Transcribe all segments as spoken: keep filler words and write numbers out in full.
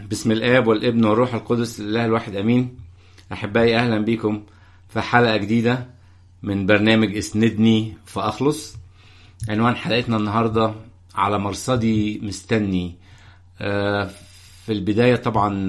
بسم الآب والابن والروح القدس الإله الواحد أمين. أحبائي أهلا بكم في حلقة جديدة من برنامج اسندني فأخلص. عنوان حلقتنا النهاردة على مرصدي مستني. في البداية طبعا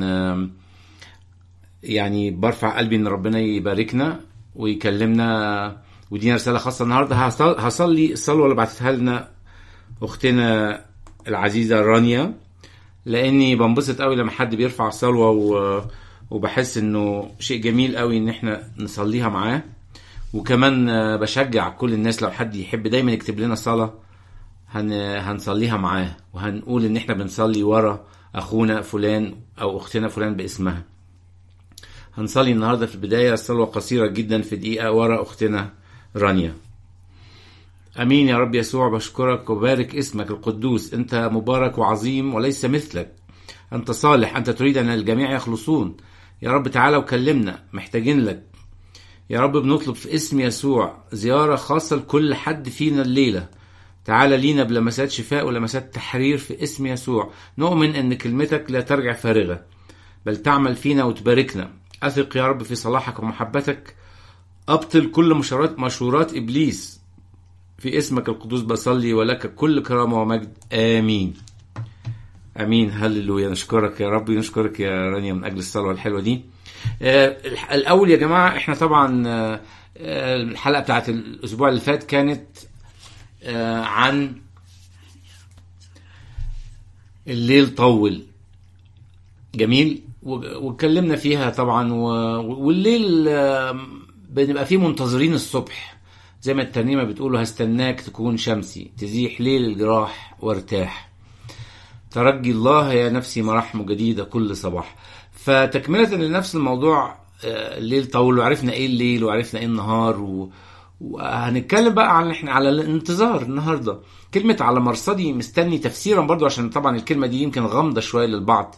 يعني برفع قلبي ان ربنا يباركنا ويكلمنا ودينا رسالة خاصة النهاردة. هصلي الصلوة اللي بعتتها لنا أختنا العزيزة رانيا، لاني بنبسط قوي لما حد بيرفع صلوة وبحس انه شيء جميل قوي ان احنا نصليها معاه. وكمان بشجع كل الناس لو حد يحب دايما يكتب لنا صلاة هن... هنصليها معاه، وهنقول ان احنا بنصلي ورا اخونا فلان او اختنا فلان باسمها. هنصلي النهاردة في البداية صلوة قصيرة جدا في دقيقة ورا اختنا رانيا. امين يا رب يسوع، بشكرك وبارك اسمك القدوس. انت مبارك وعظيم وليس مثلك، انت صالح، انت تريد ان الجميع يخلصون. يا رب تعالى وكلمنا، محتاجين لك يا رب. بنطلب في اسم يسوع زيارة خاصة لكل حد فينا الليلة. تعالى لينا بلمسات شفاء ولمسات تحرير في اسم يسوع. نؤمن ان كلمتك لا ترجع فارغة بل تعمل فينا وتباركنا. اثق يا رب في صلاحك ومحبتك. ابطل كل مشورات مشورات ابليس في اسمك القدوس بصلي، ولك كل كرامة ومجد. آمين آمين. هللويا. نشكرك يا رب، نشكرك يا رانيا من أجل الصلاة الحلوة دي. آه الأول يا جماعة، احنا طبعا آه الحلقة بتاعت الأسبوع اللي فات كانت آه عن الليل طول. جميل. واتكلمنا فيها طبعا، والليل آه بنبقى فيه منتظرين الصبح، زي ما الترنيمة بتقوله: هستناك تكون شمسي تزيح ليل الجراح وارتاح، ترجي الله يا نفسي مراحم جديدة كل صباح. فتكملة لنفس الموضوع الليل طول، وعرفنا ايه الليل وعرفنا ايه النهار، و... وهنتكلم بقى عن احنا على الانتظار النهاردة. كلمة على مرصدي مستني تفسيرا برضو، عشان طبعا الكلمة دي يمكن غامضة شوية للبعض.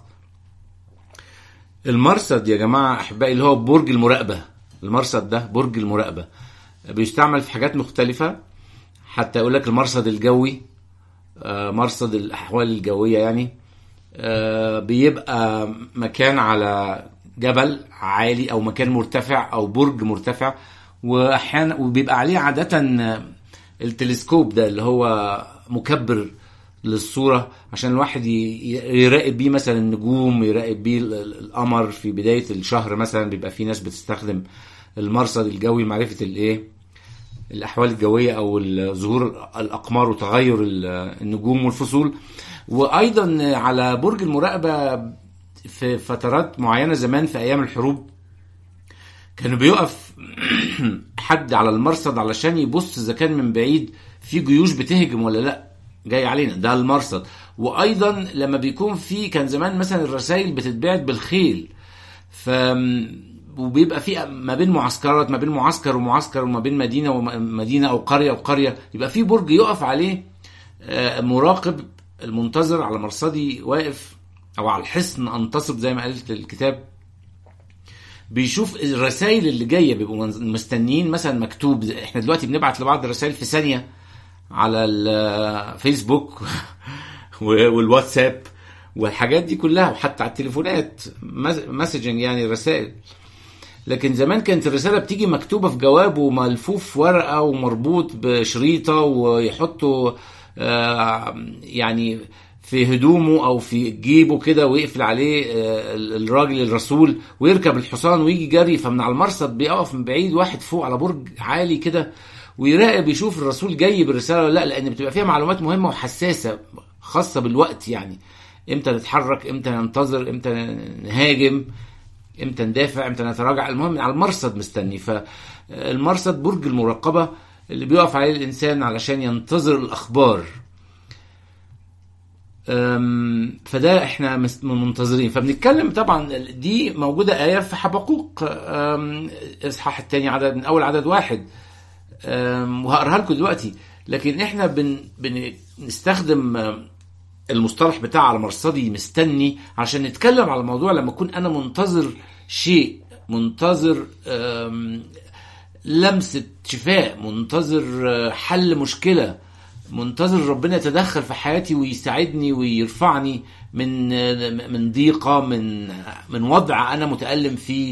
المرصد يا جماعة أحبائي اللي هو برج المراقبة. المرصد ده برج المراقبة بيستعمل في حاجات مختلفة، حتى يقول لك المرصد الجوي، مرصد الأحوال الجوية يعني. بيبقى مكان على جبل عالي أو مكان مرتفع أو برج مرتفع، وأحيانا وبيبقى عليه عادة التلسكوب ده اللي هو مكبر للصورة، عشان الواحد يراقب بيه مثلا النجوم، يراقب بيه القمر في بداية الشهر مثلا. بيبقى في ناس بتستخدم المرصد الجوي معرفة الايه الاحوال الجويه او ظهور الاقمار وتغير النجوم والفصول. وايضا على برج المراقبه في فترات معينه زمان في ايام الحروب كانوا بيقف حد على المرصد علشان يبص اذا كان من بعيد في جيوش بتهجم ولا لا جاي علينا، ده المرصد. وايضا لما بيكون في كان زمان مثلا الرسائل بتتبعت بالخيل، ف وبيبقى في ما بين معسكرات، ما بين معسكر ومعسكر، وما بين مدينة ومدينة أو قرية وقرية، يبقى في برج يقف عليه مراقب المنتظر على مرصدي واقف، أو على الحصن أنتصب زي ما قالت الكتاب. بيشوف الرسائل اللي جاية، بيبقوا مستنيين مثلا مكتوب. احنا دلوقتي بنبعت لبعض الرسائل في ثانية على الفيسبوك والواتساب والحاجات دي كلها، وحتى على التليفونات مسجنج يعني الرسائل. لكن زمان كانت الرسالة بتيجي مكتوبة في جواب وملفوف ورقة ومربوط بشريطة، ويحطوا يعني في هدومه أو في جيبه كده، ويقفل عليه الراجل الرسول ويركب الحصان ويجي جري. فمن على المرصد بيقف من بعيد واحد فوق على برج عالي كده ويراقب يشوف الرسول جاي بالرسالة ولا لا، لأن بتبقى فيها معلومات مهمة وحساسة خاصة بالوقت، يعني امتى نتحرك، امتى ننتظر، امتى نهاجم، امتى ندافع، امتى نتراجع. المهم على المرصد مستني. فالمرصد برج المراقبة اللي بيقف عليه الإنسان علشان ينتظر الأخبار. فده احنا منتظرين. فبنتكلم طبعا دي موجودة آية في حبقوق إصحاح الثاني عدد من أول عدد واحد، وهقرأها لكم دلوقتي. لكن احنا بن بنستخدم المصطلح بتاع على مرصدي مستني عشان نتكلم على الموضوع لما اكون انا منتظر شيء، منتظر لمسة شفاء، منتظر حل مشكلة، منتظر ربنا يتدخل في حياتي ويساعدني ويرفعني من من ضيقة، من من وضع أنا متألم فيه.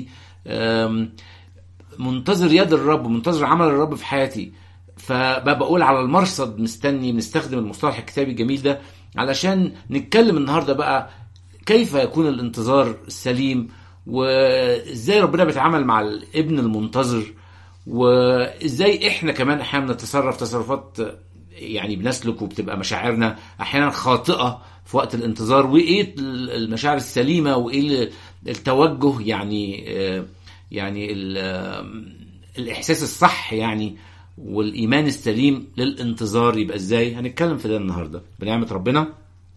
منتظر يد الرب، منتظر عمل الرب في حياتي. فبقول على المرصد مستني. بنستخدم المصطلح الكتابي الجميل ده علشان نتكلم النهاردة بقى كيف يكون الانتظار السليم، وازاي ربنا بيتعامل مع الابن المنتظر، وازاي احنا كمان احيانا نتصرف تصرفات يعني بنسلك وبتبقى مشاعرنا احيانا خاطئة في وقت الانتظار، وايه المشاعر السليمة، وايه التوجه يعني يعني الاحساس الصح يعني والايمان السليم للانتظار يبقى ازاي. هنتكلم في ده النهاردة بنعمة ربنا.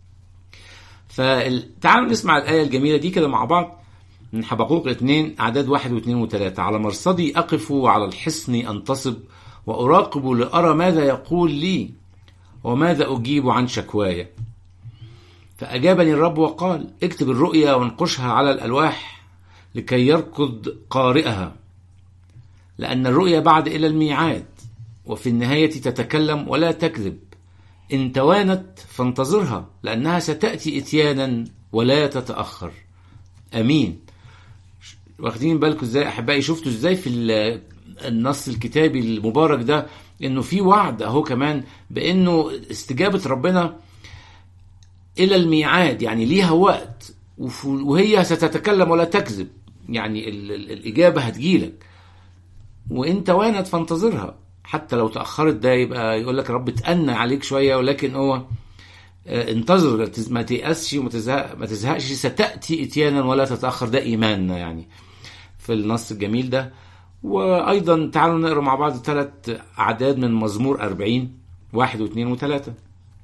فتعالوا نسمع الآية الجميلة دي كده مع بعض من حبقوق اثنين أعداد واحد واثنين وثلاثة. على مرصدي أقف وعلى الحصن أنتصب، وأراقب لأرى ماذا يقول لي وماذا أجيب عن شكواي. فأجابني الرب وقال: اكتب الرؤيا وانقشها على الألواح لكي يركض قارئها، لأن الرؤيا بعد إلى الميعاد، وفي النهاية تتكلم ولا تكذب. إن توانت فانتظرها، لأنها ستأتي إتيانا ولا تتأخر. أمين. واخدين بالكم ازاي أحبائي؟ شفتوا ازاي في النص الكتابي المبارك ده إنه في وعد أهو كمان بإنه استجابة ربنا إلى الميعاد، يعني ليها وقت، وهي ستتكلم ولا تكذب، يعني الإجابة هتجيلك. وإن توانت فانتظرها، حتى لو تأخرت ده يبقى يقول لك رب تأنى عليك شوية، ولكن هو انتظر، ما تيأسش وما تزهق ما تزهقش، ستأتي إتيانا ولا تتأخر. ده إيماننا يعني في النص الجميل ده. وأيضا تعالوا نقرأ مع بعض ثلاث أعداد من مزمور أربعين واحد واثنين وثلاثة.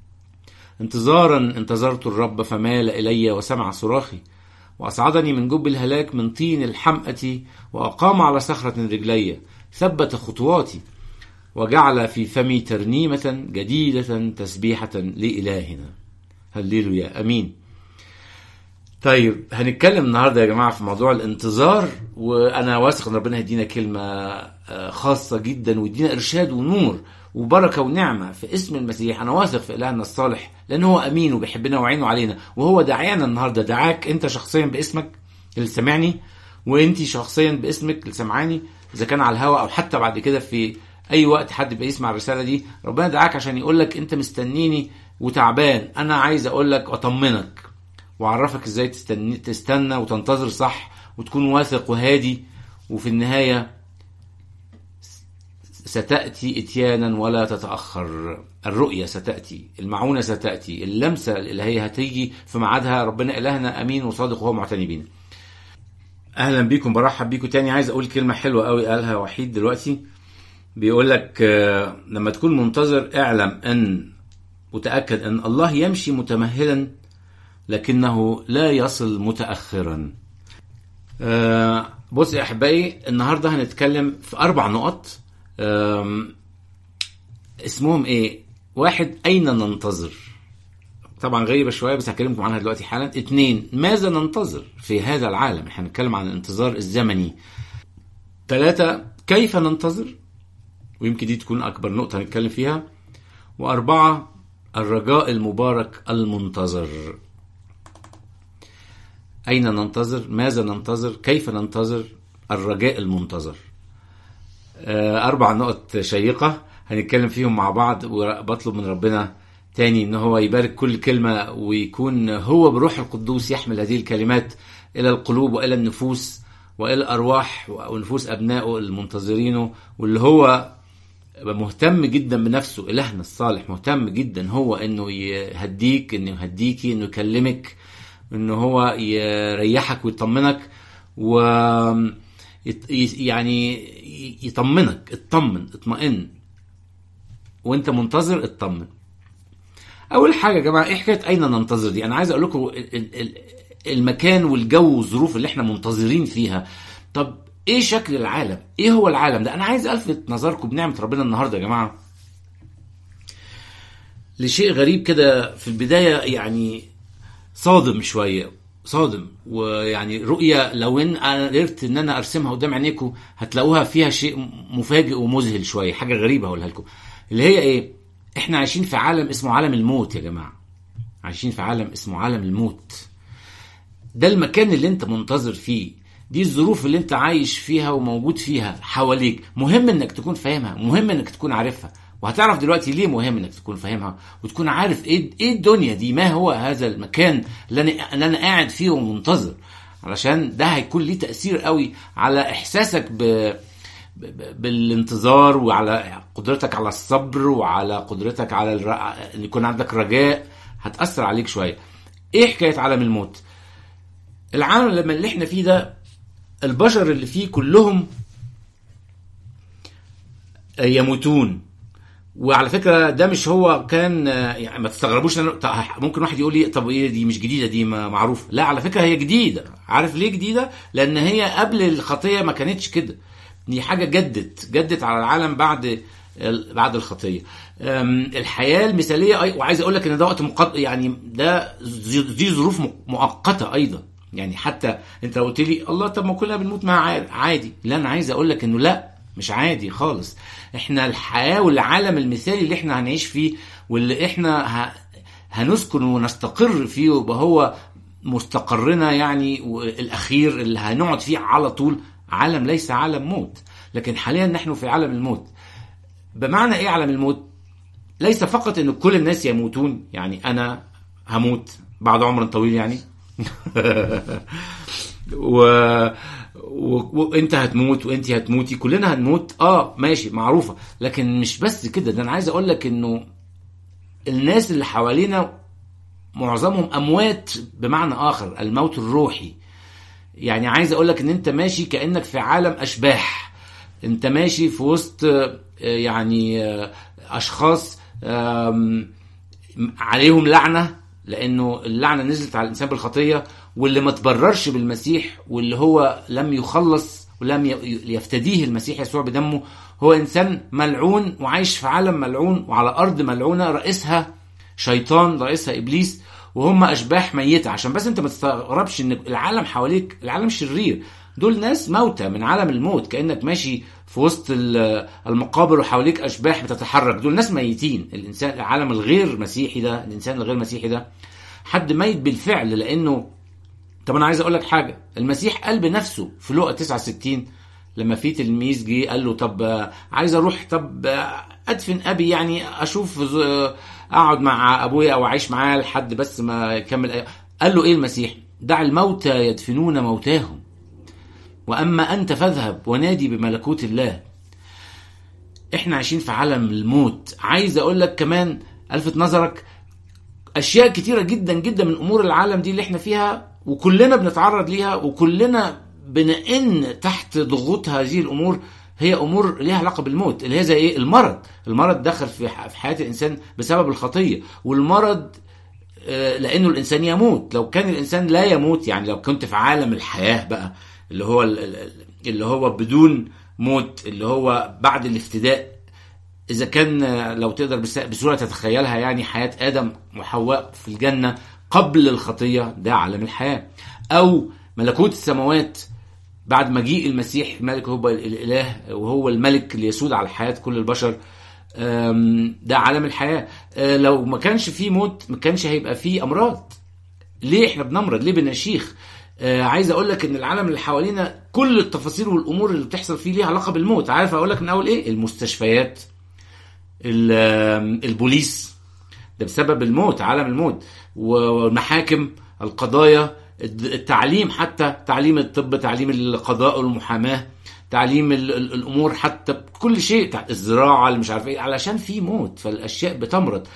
انتظارا انتظرت الرب فمال إلي وسمع صراخي، وأصعدني من جب الهلاك من طين الحمأة، وأقام على صخرة رجلي، ثبت خطواتي، وجعل في فمي ترنيمة جديدة تسبيحة لإلهنا. هللويا. أمين. طيب هنتكلم النهاردة يا جماعة في موضوع الانتظار، وأنا واثق أن ربنا يدينا كلمة خاصة جدا ويدينا إرشاد ونور وبركة ونعمة في اسم المسيح. أنا واثق في إلهنا الصالح لأنه هو أمين وبيحبنا وعينه علينا، وهو دعانا النهاردة. دعاك أنت شخصيا باسمك اللي سمعني، وأنت شخصيا باسمك اللي سمعاني، إذا كان على الهواء أو حتى بعد كده في أي وقت حد بيسمع الرسالة دي. ربنا دعاك عشان يقولك أنت مستنيني وتعبان، أنا عايز أقولك أطمنك وأعرفك إزاي تستنى, تستنى وتنتظر صح وتكون واثق وهادي. وفي النهاية ستأتي إتيانا ولا تتأخر. الرؤية ستأتي، المعونة ستأتي، اللمسة الإلهية هتيجي في ميعادها. ربنا إلهنا أمين وصادق وهو معتني بينا. أهلا بيكم، برحب بيكم تاني. عايز أقول كلمة حلوة قوي قالها وحيد دلوقتي، بيقول لك لما تكون منتظر اعلم أن وتأكد أن الله يمشي متمهلا لكنه لا يصل متأخرا. بص يا أحبائي، النهاردة هنتكلم في أربع نقط اسمهم إيه؟ واحد، أين ننتظر؟ طبعا غريبة شوية بس هكلمكم عنها دلوقتي حالا. اتنين، ماذا ننتظر في هذا العالم؟ احنا هنتكلم عن الانتظار الزمني. ثلاثة، كيف ننتظر؟ ويمكن دي تكون أكبر نقطة هنتكلم فيها. وأربعة، الرجاء المبارك المنتظر. أين ننتظر؟ ماذا ننتظر؟ كيف ننتظر؟ الرجاء المنتظر. أربع نقط شيقة هنتكلم فيهم مع بعض، وبطلب من ربنا تاني إن هو يبارك كل كلمة، ويكون هو بروح القدوس يحمل هذه الكلمات إلى القلوب وإلى النفوس وإلى الأرواح ونفوس أبنائه المنتظرينه، واللي هو مهتم جدا بنفسه. إلهنا الصالح مهتم جدا هو إنه يهديك، إنه يهديكي، إنه يكلمك، إنه هو يريحك ويطمنك، و يعني يطمنك. اطمن، اطمئن وانت منتظر، اطمن. اول حاجه يا جماعه، ايه حكايه اين ننتظر دي؟ انا عايز اقول لكم المكان والجو والظروف اللي احنا منتظرين فيها. طب ايه شكل العالم؟ ايه هو العالم ده؟ انا عايز الفت نظركم بنعمه ربنا النهارده يا جماعه لشيء غريب كده في البدايه، يعني صادم شويه، صادم، ويعني رؤيه لو ان انا قدرت ان انا ارسمها قدام عينيكم هتلاقوها فيها شيء مفاجئ ومذهل شويه، حاجه غريبه هقولها لكم، اللي هي ايه؟ احنا عايشين في عالم اسمه عالم الموت يا جماعة، عايشين في عالم اسمه عالم الموت. ده المكان اللي انت منتظر فيه، دي الظروف اللي انت عايش فيها وموجود فيها حواليك. مهم انك تكون فاهمها، مهم انك تكون عارفها، وهتعرف دلوقتي ليه مهم انك تكون فاهمها وتكون عارف ايه ايه الدنيا دي، ما هو هذا المكان اللي انا اللي انا قاعد فيه ومنتظر، علشان ده هيكون ليه تأثير قوي على احساسك ب بالانتظار، وعلى قدرتك على الصبر، وعلى قدرتك على الر... ان يكون عندك رجاء. هتأثر عليك شوية. ايه حكاية عالم الموت؟ العالم لما اللي احنا فيه ده، البشر اللي فيه كلهم يموتون. وعلى فكرة ده مش هو كان، يعني ما تستغربوش، ممكن واحد يقول لي طب ايه دي مش جديدة، دي معروف. لا على فكرة هي جديدة. عارف ليه جديدة؟ لان هي قبل الخطية ما كانتش كده، دي حاجة جدت جدت على العالم بعد بعد الخطية. الحياة المثالية، وعايز اقول لك ان ده وقت مقد... يعني ده دي ظروف مؤقتة ايضا. يعني حتى انت لو قلت لي الله طب ما كلنا بنموت، ما عادي. لا انا عايز اقول لك انه لا، مش عادي خالص. احنا الحياة والعالم المثالي اللي احنا هنعيش فيه واللي احنا ه... هنسكن ونستقر فيه ويبقى هو مستقرنا يعني الاخير اللي هنقعد فيه على طول، عالم ليس عالم موت. لكن حاليا نحن في عالم الموت. بمعنى ايه عالم الموت؟ ليس فقط ان كل الناس يموتون، يعني انا هموت بعد عمر طويل يعني و... و... وانت هتموت وانت هتموتي، كلنا هنموت، اه ماشي معروفة. لكن مش بس كده، ده انا عايز اقول لك انه الناس اللي حوالينا معظمهم اموات بمعنى اخر، الموت الروحي. يعني عايز اقول لك ان انت ماشي كأنك في عالم اشباح، انت ماشي في وسط يعني اشخاص عليهم لعنة، لانه اللعنة نزلت على الانسان بالخطية، واللي ما تبررش بالمسيح، واللي هو لم يخلص ولم يفتديه المسيح يسوع بدمه، هو انسان ملعون وعايش في عالم ملعون وعلى ارض ملعونة، رئيسها شيطان، رئيسها ابليس، وهم اشباح ميتة. عشان بس انت ما تستغربش ان العالم حواليك العالم شرير، دول ناس موتى من عالم الموت، كأنك ماشي في وسط المقابر وحواليك اشباح بتتحرك، دول ناس ميتين. الانسان العالم الغير مسيحي ده، الانسان الغير مسيحي ده حد ميت بالفعل. لانه طب انا عايز اقول لك حاجة، المسيح قال بنفسه في لوقا تسعة وستين لما في تلميذ جه قال له طب عايز اروح، طب ادفن ابي، يعني اشوف اقعد مع ابويا او اعيش معاه لحد بس ما يكمل. قال له ايه المسيح؟ دع الموتى يدفنون موتاهم، واما انت فاذهب ونادي بملكوت الله. احنا عايشين في عالم الموت. عايز اقول لك كمان الفت نظرك، اشياء كتيرة جدا جدا من امور العالم دي اللي احنا فيها وكلنا بنتعرض ليها وكلنا بنئن تحت ضغوط هذه الامور، هي امور ليها علاقه بالموت، اللي هي زي ايه؟ المرض. المرض دخل في حياه الانسان بسبب الخطيه، والمرض لانه الانسان يموت. لو كان الانسان لا يموت، يعني لو كنت في عالم الحياه بقى اللي هو اللي هو بدون موت، اللي هو بعد الافتداء، اذا كان لو تقدر بسهوله تتخيلها، يعني حياه ادم وحواء في الجنه قبل الخطيه، ده عالم الحياه. او ملكوت السماوات بعد مجيء المسيح، الملك هو الاله وهو الملك اللي يسود على حياه كل البشر، ده عالم الحياه. لو ما كانش فيه موت ما كانش هيبقى فيه امراض. ليه احنا بنمرض؟ ليه بنشيخ؟ عايز اقول لك ان العالم اللي حوالينا كل التفاصيل والامور اللي بتحصل فيه ليها علاقه بالموت. عارف اقول لك من اول ايه؟ المستشفيات، البوليس، ده بسبب الموت، عالم الموت. والمحاكم، القضايا، التعليم، حتى تعليم الطب، تعليم القضاء والمحاماة، تعليم الامور، حتى كل شيء، الزراعه اللي مش عارف ايه، علشان في موت فالاشياء بتمرض.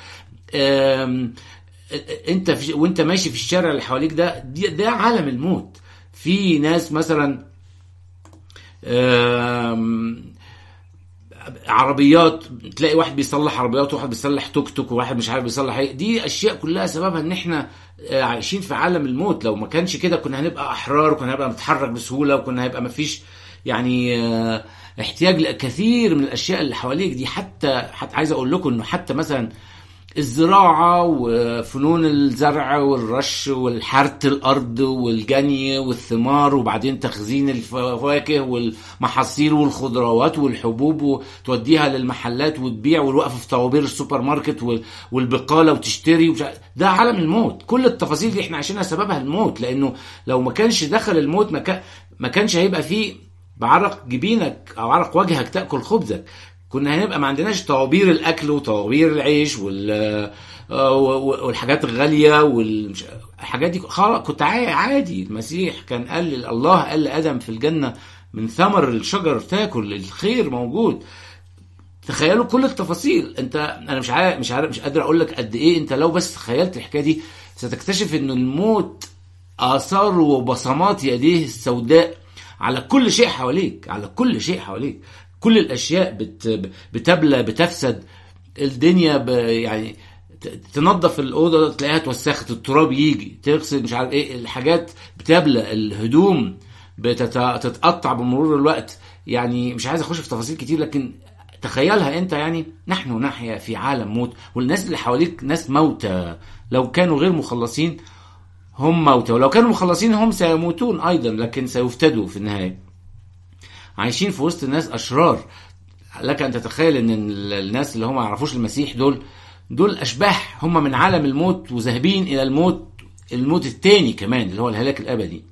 انت في وانت ماشي في الشارع اللي حواليك ده ده عالم الموت. في ناس مثلا عربيات، تلاقي واحد بيصلح عربيات وواحد بيصلح توك توك وواحد مش عارف بيصلح ايه. دي اشياء كلها سببها ان احنا عايشين في عالم الموت. لو ما كانش كده كنا هنبقى احرار، وكنا هنبقى نتحرك بسهوله، وكنا هيبقى ما فيش يعني احتياج لكثير من الاشياء اللي حواليك دي. حتى حتى عايز اقول لكم انه حتى مثلا الزراعة وفنون الزرع والرش والحرث الأرض والجني والثمار، وبعدين تخزين الفواكه والمحاصيل والخضروات والحبوب وتوديها للمحلات وتبيع، والوقف في طوابير السوبر ماركت والبقالة وتشتري. ده عالم الموت. كل التفاصيل دي احنا عايشينها سببها الموت، لأنه لو ما كانش دخل الموت ما كانش هيبقى فيه بعرق جبينك أو عرق وجهك تأكل خبزك. كنا هنبقى ما عندناش طوابير الاكل وطوابير العيش وال والحاجات الغاليه والحاجات دي. كنت عادي. المسيح كان قال الله قال لادم في الجنه من ثمر الشجر تاكل، الخير موجود. تخيلوا كل التفاصيل. انت انا مش عارف مش عارف مش قادر اقول لك قد ايه انت لو بس تخيلت الحكايه دي ستكتشف ان الموت اثار وبصمات يديه السوداء على كل شيء حواليك، على كل شيء حواليك. كل الاشياء بت بتبلى بتفسد الدنيا، ب يعني تنظف الاوضه تلاقيها توسخت، التراب يجي تغسل مش عارف ايه، الحاجات بتبلى، الهدوم بتتقطع بمرور الوقت. يعني مش عايز اخش في تفاصيل كتير، لكن تخيلها انت. يعني نحن نحيا في عالم موت، والناس اللي حواليك ناس موتى. لو كانوا غير مخلصين هم موتى، ولو كانوا مخلصين هم سيموتون ايضا، لكن سيفتدوا في النهايه. عايشين في وسط ناس أشرار. لك أن تتخيل أن الناس اللي هم ما يعرفوش المسيح دول دول أشباح، هم من عالم الموت وذاهبين إلى الموت، الموت التاني كمان اللي هو الهلاك الأبدي.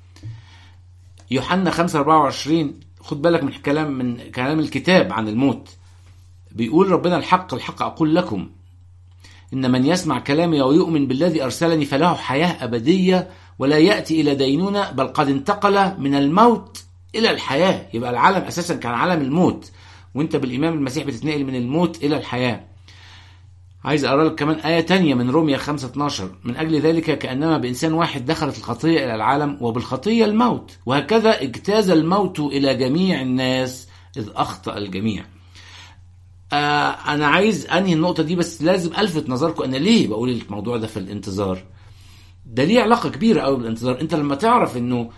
يوحنا خمسة أربعة وعشرين، خد بالك من كلام من كلام الكتاب عن الموت. بيقول ربنا الحق الحق أقول لكم إن من يسمع كلامي ويؤمن بالذي أرسلني فله حياة أبدية ولا يأتي إلى دينونة، بل قد انتقل من الموت إلى الحياة. يبقى العالم أساسا كان عالم الموت، وانت بالإمام المسيح بتتنقل من الموت إلى الحياة. عايز أقرأ لك كمان آية تانية من رومية خمسة اتناشر، من أجل ذلك كأنما بإنسان واحد دخلت الخطية إلى العالم وبالخطية الموت، وهكذا اجتاز الموت إلى جميع الناس إذ أخطأ الجميع. آه أنا عايز أنهي النقطة دي، بس لازم ألفت نظركم أنا ليه بقول الموضوع ده في الانتظار. ده ليه علاقة كبيرة أوي بالانتظار. أنت لما تعرف أنه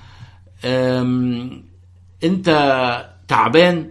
انت تعبان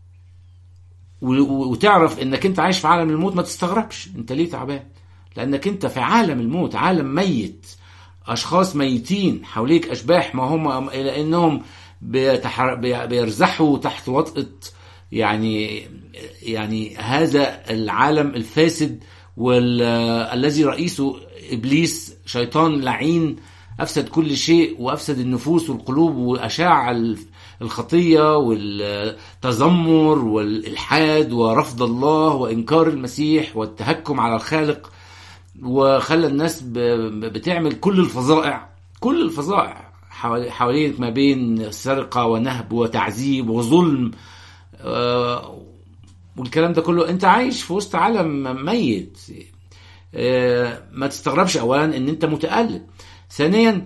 وتعرف انك انت عايش في عالم الموت، ما تستغربش انت ليه تعبان، لانك انت في عالم الموت، عالم ميت، اشخاص ميتين حواليك، اشباح ما هم الى انهم بيرزحوا تحت وطأة يعني يعني هذا العالم الفاسد والذي رئيسه ابليس شيطان لعين أفسد كل شيء وأفسد النفوس والقلوب وأشاع الخطية والتذمر والإلحاد ورفض الله وإنكار المسيح والتهكم على الخالق، وخلى الناس بتعمل كل الفظائع كل الفظائع حواليك ما بين سرقة ونهب وتعذيب وظلم والكلام ده كله. أنت عايش في وسط عالم ميت. ما تستغربش أولا أن أنت متألم. ثانيا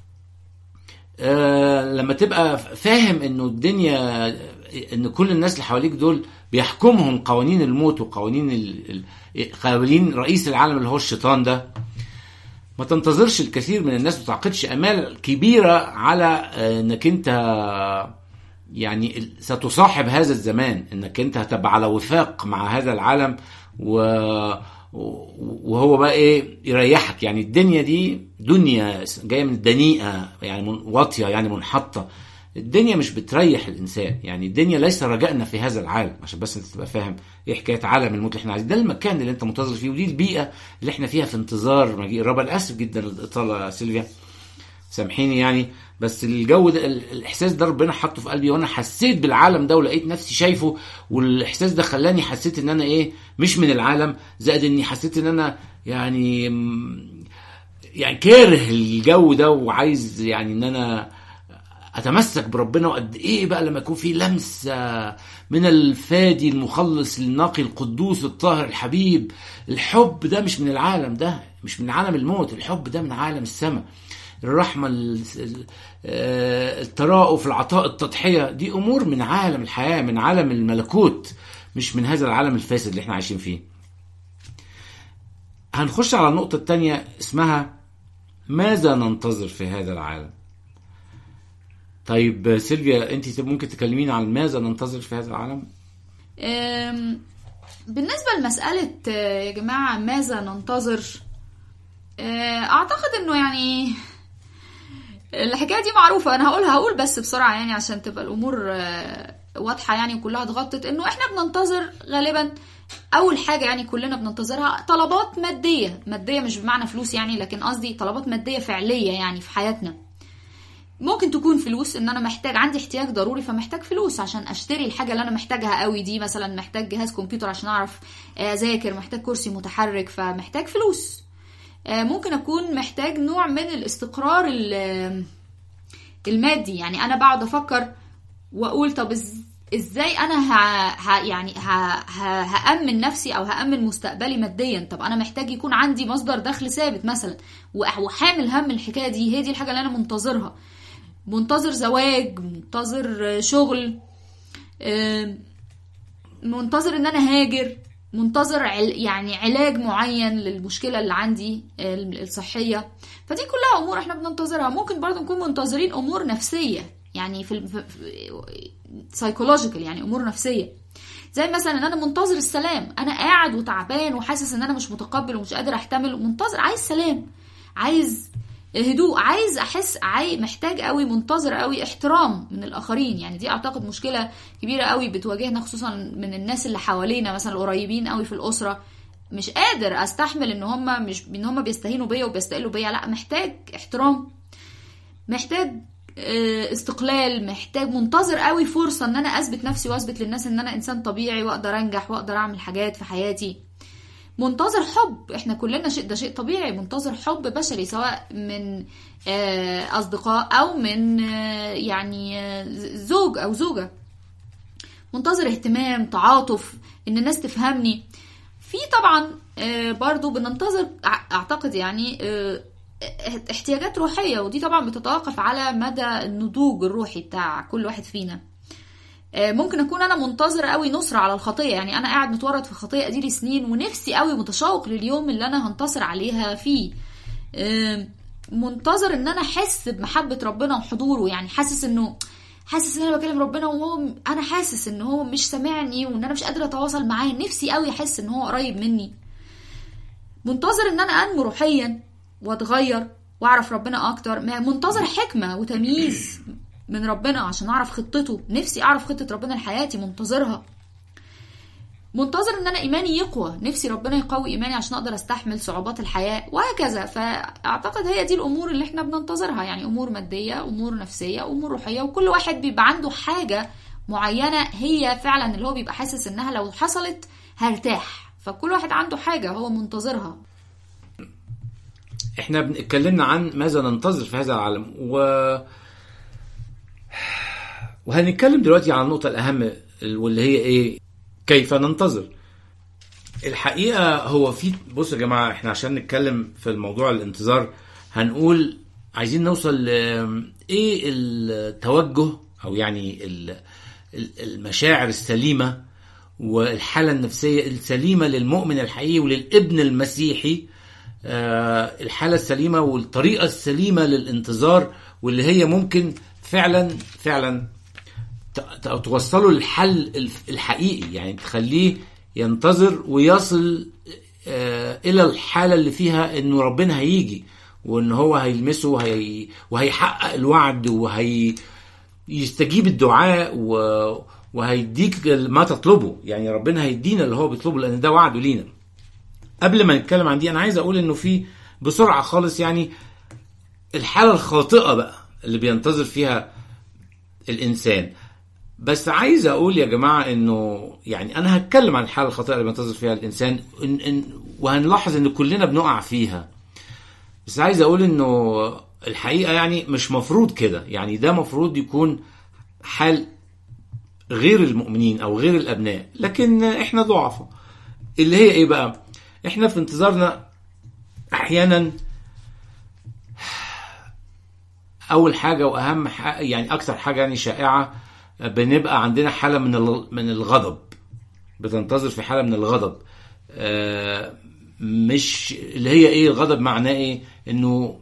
آه لما تبقى فاهم انه الدنيا، ان كل الناس اللي حواليك دول بيحكمهم قوانين الموت وقوانين ال... قوانين رئيس العالم اللي هو الشيطان ده، ما تنتظرش الكثير من الناس وتعقدش امال كبيرة على انك انت يعني ستصاحب هذا الزمان، انك انت هتبقى على وفاق مع هذا العالم و وهو بقى ايه يريحك. يعني الدنيا دي دنيا جايه من الدنيئه، يعني واطيه، يعني منحطه. الدنيا مش بتريح الانسان. يعني الدنيا ليس رجائنا في هذا العالم، عشان بس انت تبقى فاهم ايه حكايه عالم الموت اللي احنا عايزين. ده المكان اللي انت منتظر فيه، ودي البيئه اللي احنا فيها في انتظار مجيء الرب. اسف جدا الاطاله سيلفيا، سامحيني يعني، بس الجو ده الاحساس ده ربنا حطه في قلبي، وانا حسيت بالعالم ده ولقيت نفسي شايفه، والاحساس ده خلاني حسيت ان انا ايه مش من العالم، زائد اني حسيت ان انا يعني يعني كاره الجو ده، وعايز يعني ان انا اتمسك بربنا. وقد ايه بقى لما يكون في لمسه من الفادي المخلص النقي القدوس الطاهر الحبيب. الحب ده مش من العالم ده، مش من عالم الموت. الحب ده من عالم السماء. الرحمة، التراؤف، العطاء، التضحية، دي أمور من عالم الحياة، من عالم الملكوت، مش من هذا العالم الفاسد اللي احنا عايشين فيه. هنخش على النقطة التانية اسمها ماذا ننتظر في هذا العالم. طيب سيلفيا، انت ممكن تكلمين عن ماذا ننتظر في هذا العالم؟ بالنسبة لمسألة يا جماعة ماذا ننتظر، اعتقد انه يعني الحكاية دي معروفة. انا هقولها هقول بس بسرعة يعني عشان تبقى الامور واضحة يعني وكلها اتغطت. انه احنا بننتظر غالبا اول حاجة يعني كلنا بننتظرها طلبات مادية، مادية مش بمعنى فلوس يعني، لكن قصدي طلبات مادية فعلية يعني في حياتنا. ممكن تكون فلوس، ان انا محتاج عندي احتياج ضروري فمحتاج فلوس عشان اشتري الحاجة اللي انا محتاجها قوي دي. مثلا محتاج جهاز كمبيوتر عشان اعرف اذاكر، محتاج كرسي متحرك فمحتاج فلوس. ممكن اكون محتاج نوع من الاستقرار المادي، يعني انا بقعد افكر واقول طب ازاي انا ها ها يعني ها ها هأمن نفسي او هأمن مستقبلي ماديا. طب انا محتاج يكون عندي مصدر دخل ثابت مثلا، وحامل هم الحكاية دي. هي دي الحاجة اللي انا منتظرها، منتظر زواج، منتظر شغل، منتظر ان انا هاجر، منتظر يعني علاج معين للمشكلة اللي عندي الصحية. فدي كلها امور احنا بننتظرها. ممكن برضو نكون منتظرين امور نفسية يعني في سايكولوجيكال، يعني امور نفسية، زي مثلا ان انا منتظر السلام. انا قاعد وتعبان وحاسس ان انا مش متقبل ومش قادر احتمل، ومنتظر عايز سلام، عايز هدوء، عايز احس، عايز محتاج قوي، منتظر قوي احترام من الاخرين. يعني دي اعتقد مشكله كبيره قوي بتواجهنا خصوصا من الناس اللي حوالينا، مثلا القريبين قوي في الاسره. مش قادر استحمل ان هم مش ان هم بيستهينوا بيا وبيستقلوا بيا، لا، محتاج احترام، محتاج استقلال، محتاج منتظر قوي فرصه ان انا اثبت نفسي واثبت للناس ان انا انسان طبيعي واقدر انجح واقدر اعمل حاجات في حياتي. منتظر حب، احنا كلنا شيء ده شيء طبيعي، منتظر حب بشري سواء من اصدقاء او من يعني زوج او زوجة. منتظر اهتمام، تعاطف، ان الناس تفهمني. في طبعا برضو بننتظر اعتقد يعني احتياجات روحية، ودي طبعا بتتوقف على مدى النضوج الروحي بتاع كل واحد فينا. ممكن اكون انا منتظر قوي نصر على الخطيه، يعني انا قاعد متورط في خطيه اديلي سنين ونفسي قوي متشوق لليوم اللي انا هنتصر عليها فيه. منتظر ان انا احس بمحبه ربنا وحضوره، يعني حاسس انه حاسس ان انا بكلم ربنا وهو انا حاسس ان هو مش سامعني وان انا مش قادره اتواصل معاه، نفسي قوي احس ان هو قريب مني. منتظر ان انا انمو روحيا واتغير واعرف ربنا اكتر. منتظر حكمه وتمييز من ربنا عشان اعرف خطته، نفسي اعرف خطة ربنا لحياتي، منتظرها. منتظر ان انا ايماني يقوى، نفسي ربنا يقوي ايماني عشان اقدر استحمل صعوبات الحياة وهكذا. فاعتقد هي دي الامور اللي احنا بننتظرها، يعني امور مادية، امور نفسية، امور روحية. وكل واحد بيبقى عنده حاجة معينة هي فعلا اللي هو بيبقى حاسس انها لو حصلت هرتاح. فكل واحد عنده حاجة هو منتظرها. احنا اتكلمنا عن ماذا ننتظر في هذا العالم، و وهنتكلم دلوقتي عن النقطة الأهم واللي هي إيه؟ كيف ننتظر. الحقيقة هو في بصوا يا جماعة، إحنا عشان نتكلم في الموضوع الانتظار هنقول عايزين نوصل إيه التوجه أو يعني المشاعر السليمة والحالة النفسية السليمة للمؤمن الحقيقي وللابن المسيحي، الحالة السليمة والطريقة السليمة للانتظار، واللي هي ممكن فعلا فعلا توصله للحل الحقيقي، يعني تخليه ينتظر ويصل الى الحالة اللي فيها انه ربنا هيجي وان هو هيلمسه وهي وهيحقق الوعد وهيستجيب الدعاء وهيديك ما تطلبه. يعني ربنا هيدينا اللي هو بيطلبه لان ده وعده لينا. قبل ما نتكلم عن دي انا عايز اقول انه في بسرعة خالص يعني الحالة الخاطئة بقى اللي بينتظر فيها الإنسان. بس عايز أقول يا جماعة إنه يعني أنا هتكلم عن الحالة الخاطئة اللي بينتظر فيها الإنسان إن إن وهنلاحظ إن كلنا بنقع فيها. بس عايز أقول إنه الحقيقة يعني مش مفروض كده، يعني ده مفروض يكون حال غير المؤمنين أو غير الأبناء، لكن إحنا ضعفة. اللي هي إيه بقى؟ إحنا في انتظارنا أحيانا اول حاجه واهم حاجة يعني اكثر حاجه يعني شائعه، بنبقى عندنا حاله من من الغضب، بتنتظر في حاله من الغضب. مش اللي هي ايه الغضب معناه ايه؟ انه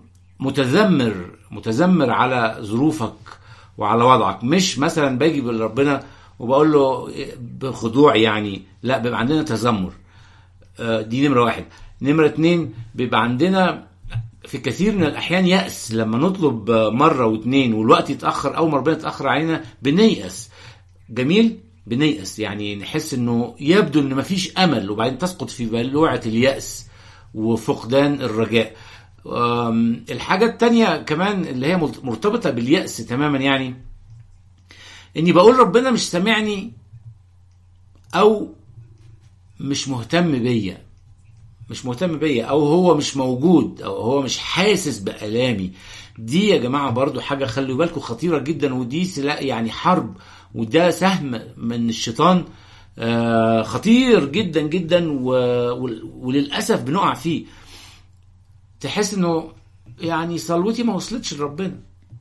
متذمر متذمر على ظروفك وعلى وضعك. مش مثلا باجي لربنا وبقول له بخضوع يعني لا، بيبقى عندنا تذمر. دي نمرة واحد. نمرة اتنين، بيبقى عندنا في كثير من الأحيان يأس لما نطلب مرة واتنين والوقت يتأخر أو ما ربنا يتأخر علينا، بنيأس. جميل، بنيأس يعني نحس انه يبدو ان مفيش امل، وبعدين تسقط في بلوعة اليأس وفقدان الرجاء. الحاجة التانية كمان اللي هي مرتبطة باليأس تماما، يعني اني بقول ربنا مش سامعني او مش مهتم بيا، مش مهتم بيا او هو مش موجود او هو مش حاسس بألامي. دي يا جماعة برضو حاجة خلوا بالكم خطيرة جدا، ودي سلاح يعني حرب، وده سهم من الشيطان خطير جدا جدا، وللأسف بنقع فيه. تحس انه يعني صلوتي ما وصلتش لربنا،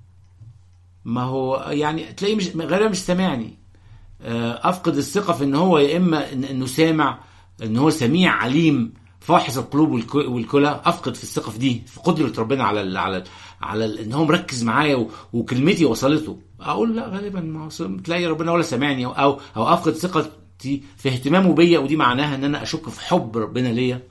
ما هو يعني تلاقيه مش غير مش سامعني. افقد الثقة في ان هو يا اما انه سامع، ان هو سميع عليم فاحص القلوب والكلى. افقد في الثقة في دي، في قدرة ربنا على ال على ال على ال ان هو مركز معايا وكلمتي وصلته. اقول لا، غالبا ما تلاقي ربنا ولا سامعني، او او افقد ثقتي في اهتمامه بيا، ودي معناها ان انا اشك في حب ربنا ليا،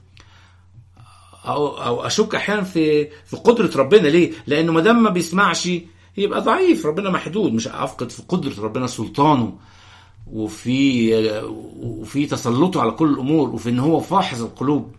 او او اشك احيانا في في قدرة ربنا. ليه؟ لانه ما دام ما بيسمعش يبقى ضعيف، ربنا محدود. مش افقد في قدرة ربنا، سلطانه وفي وفي تسلطه على كل الامور، وفي ان هو فاحص القلوب.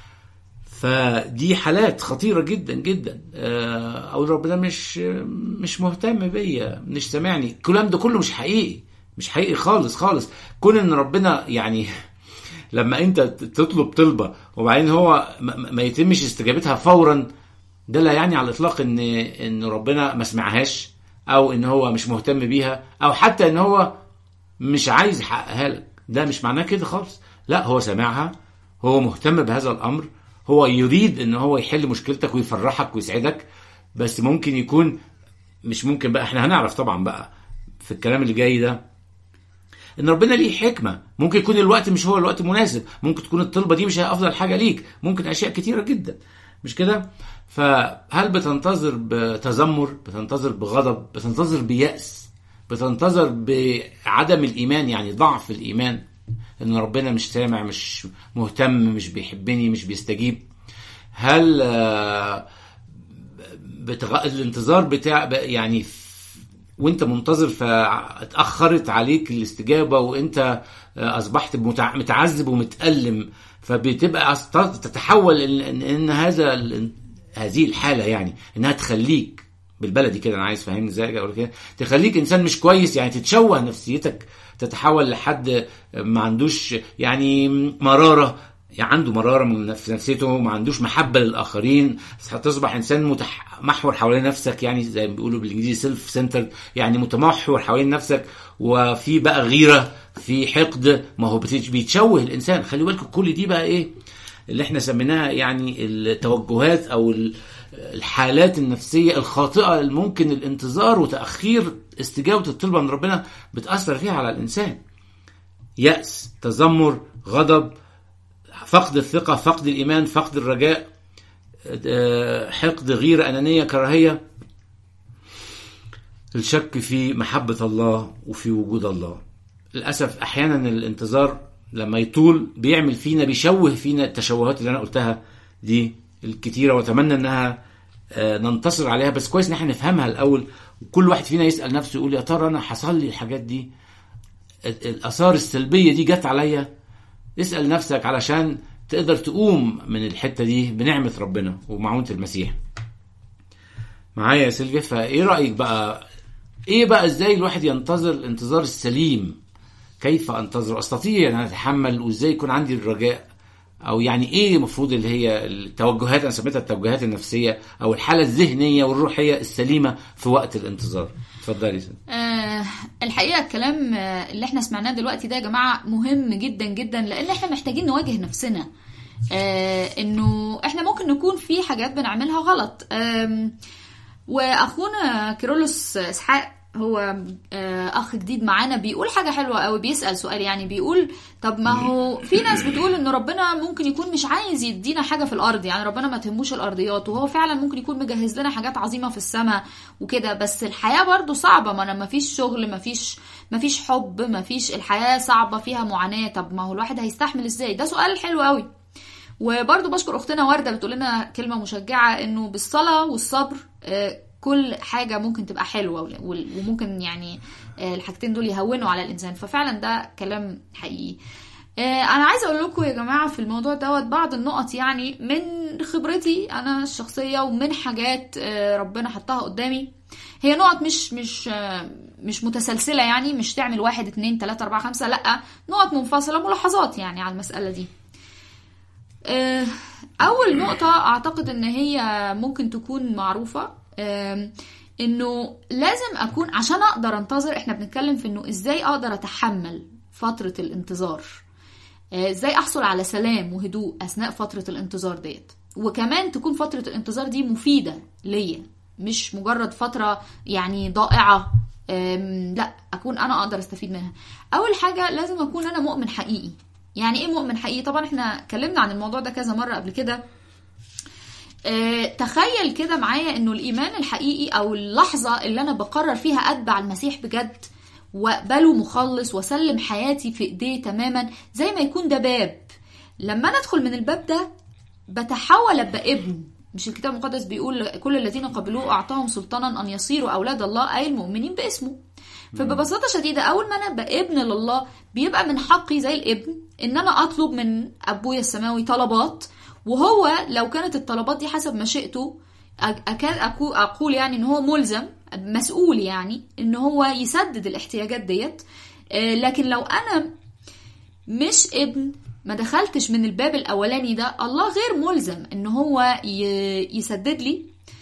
فدي حالات خطيرة جدا جدا. او ربنا مش مش مهتم بيا، مش سامعني. الكلام ده كله مش حقيقي، مش حقيقي خالص خالص. كون ان ربنا يعني لما انت تطلب طلبة وبعدين هو ما يتمش استجابتها فورا، ده لا يعني على الاطلاق ان ان ربنا ما سمعهاش، او ان هو مش مهتم بيها، او حتى ان هو مش عايز يحققها لك. ده مش معناه كده خالص. لا، هو سمعها، هو مهتم بهذا الامر، هو يريد ان هو يحل مشكلتك ويفرحك ويسعدك. بس ممكن يكون مش ممكن بقى، احنا هنعرف طبعا بقى في الكلام اللي جاي ده ان ربنا ليه حكمة. ممكن يكون الوقت مش هو الوقت المناسب، ممكن تكون الطلبة دي مش هي افضل حاجة ليك، ممكن اشياء كتيرة جدا، مش كده؟ فهل بتنتظر بتذمر، بتنتظر بغضب، بتنتظر بيأس، بتنتظر بعدم الإيمان، يعني ضعف الإيمان، ان ربنا مش سامع، مش مهتم، مش بيحبني، مش بيستجيب؟ هل بتغ... الانتظار بتاع يعني وانت منتظر فاتأخرت عليك الاستجابة، وانت اصبحت متع... متعذب ومتألم، فبتبقى تتحول ان, إن هذا ال... هذه الحالة يعني انها تخليك بالبلدي كده، انا عايز فاهمني ازاي اقول كده، تخليك انسان مش كويس، يعني تتشوه نفسيتك، تتحول لحد ما عندوش يعني مرارة، يعني عنده مرارة من في نفسيته، ما عندوش محبة للآخرين، هتصبح إنسان متمحور حوالين نفسك، يعني زي ما بيقولوا بالإنجليزي سيلف سنتر، يعني متمحور حوالين نفسك، وفي بقى غيرة، في حقد، ما هو بيتشوه الإنسان. خلي بالكم كل دي بقى إيه اللي احنا سميناها يعني التوجهات أو الحالات النفسية الخاطئة اللي ممكن الانتظار وتأخير استجابة الطلبة من ربنا بتأثر فيها على الإنسان. يأس، تذمر، غضب، فقد الثقة، فقد الإيمان، فقد الرجاء، حقد، غيرة، أنانية، كراهية، الشك في محبة الله وفي وجود الله. للأسف أحيانا الانتظار لما يطول بيعمل فينا، بيشوه فينا التشوهات اللي أنا قلتها دي الكتيرة، وأتمنى أنها ننتصر عليها. بس كويس نحن نفهمها الأول، وكل واحد فينا يسأل نفسه يقول يا ترى أنا حصل لي الحاجات دي، الآثار السلبية دي جت عليا؟ اسأل نفسك علشان تقدر تقوم من الحتة دي بنعمة ربنا ومعونة المسيح. معايا يا سيلفيا؟ فايه رأيك بقى؟ ايه بقى ازاي الواحد ينتظر الانتظار السليم؟ كيف انتظر؟ استطيع ان اتحمل؟ وازاي يكون عندي الرجاء؟ او يعني ايه المفروض اللي هي التوجهات، انا سميتها التوجهات النفسية او الحالة الذهنية والروحية السليمة في وقت الانتظار؟ اتفضلي. أه الحقيقة الكلام اللي احنا سمعناه دلوقتي ده يا جماعة مهم جدا جدا، لان احنا محتاجين نواجه نفسنا. أه انه احنا ممكن نكون في حاجات بنعملها غلط. أه واخونا كيرلس اسحاق هو اخ جديد معانا بيقول حاجه حلوه قوي، بيسال سؤال يعني، بيقول طب ما هو في ناس بتقول ان ربنا ممكن يكون مش عايز يدينا حاجه في الارض، يعني ربنا ما تهموش الارضيات، وهو فعلا ممكن يكون مجهز لنا حاجات عظيمه في السماء وكده، بس الحياه برضو صعبه، ما انا ما فيش شغل، ما فيش ما فيش حب، ما فيش، الحياه صعبه فيها معاناه، طب ما هو الواحد هيستحمل ازاي؟ ده سؤال حلو قوي. وبرضو بشكر اختنا ورده بتقول لنا كلمه مشجعه، انه بالصلاه والصبر كل حاجة ممكن تبقى حلوة، وممكن يعني الحاجتين دول يهونوا على الإنسان، ففعلا ده كلام حقيقي. أنا عايزة أقول لكم يا جماعة في الموضوع دوت بعض النقط يعني من خبرتي أنا الشخصية، ومن حاجات ربنا حطها قدامي. هي نقط مش مش مش متسلسلة، يعني مش تعمل واحد اتنين تلاتة أربعة خمسة، لأ، نقط منفصلة، ملاحظات يعني على المسألة دي. أول نقطة أعتقد إن هي ممكن تكون معروفة، انه لازم اكون عشان اقدر انتظر، احنا بنتكلم في انه ازاي اقدر اتحمل فترة الانتظار، ازاي احصل على سلام وهدوء اثناء فترة الانتظار ديت، وكمان تكون فترة الانتظار دي مفيدة ليا، مش مجرد فترة يعني ضائعة، لا، اكون انا اقدر استفيد منها. اول حاجة لازم اكون انا مؤمن حقيقي. يعني ايه مؤمن حقيقي؟ طبعا احنا اتكلمنا عن الموضوع ده كذا مرة قبل كده. اه تخيل كده معايا انه الايمان الحقيقي او اللحظة اللي انا بقرر فيها اتبع المسيح بجد واقبله مخلص واسلم حياتي في ايديه تماما، زي ما يكون ده باب، لما انا ادخل من الباب ده بتحول ابقى ابن. مش الكتاب المقدس بيقول كل الذين قبلوه اعطاهم سلطانا ان يصيروا اولاد الله، اي المؤمنين باسمه؟ فببساطة شديدة اول ما انا ابقى ابن لله بيبقى من حقي زي الابن ان انا اطلب من ابويا السماوي طلبات، وهو لو كانت الطلبات دي حسب مشيئته أكاد أقول يعني إن هو ملزم مسؤول يعني إن هو يسدد الاحتياجات ديت. لكن لو أنا مش ابن ما دخلتش من الباب الأولاني ده، الله غير ملزم إن هو يسدد لي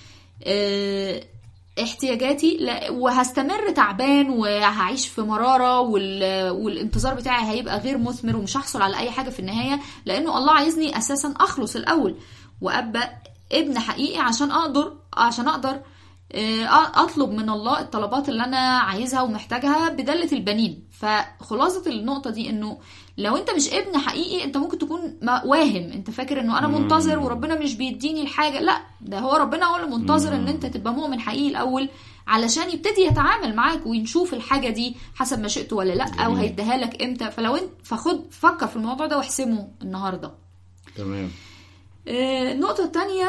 احتياجاتي، وهستمر تعبان وهعيش في مرارة، والانتظار بتاعي هيبقى غير مثمر ومش هحصل على أي حاجة في النهاية، لأنه الله عايزني أساسا أخلص الأول وأبقى ابن حقيقي عشان أقدر عشان أقدر أطلب من الله الطلبات اللي أنا عايزها ومحتاجها بدلة البنين. فخلاصة النقطة دي إنه لو أنت مش ابن حقيقي أنت ممكن تكون واهم، أنت فاكر إنه أنا منتظر وربنا مش بيديني الحاجة، لا، ده هو ربنا هو اللي منتظر إن أنت تبقى مؤمن حقيقي الأول علشان يبتدي يتعامل معاك وينشوف الحاجة دي حسب مشيئته ولا لا، أو هيديها لك إمتى. فلو أنت فخد فكر في الموضوع ده واحسمه النهاردة. تمام. آه النقطة التانية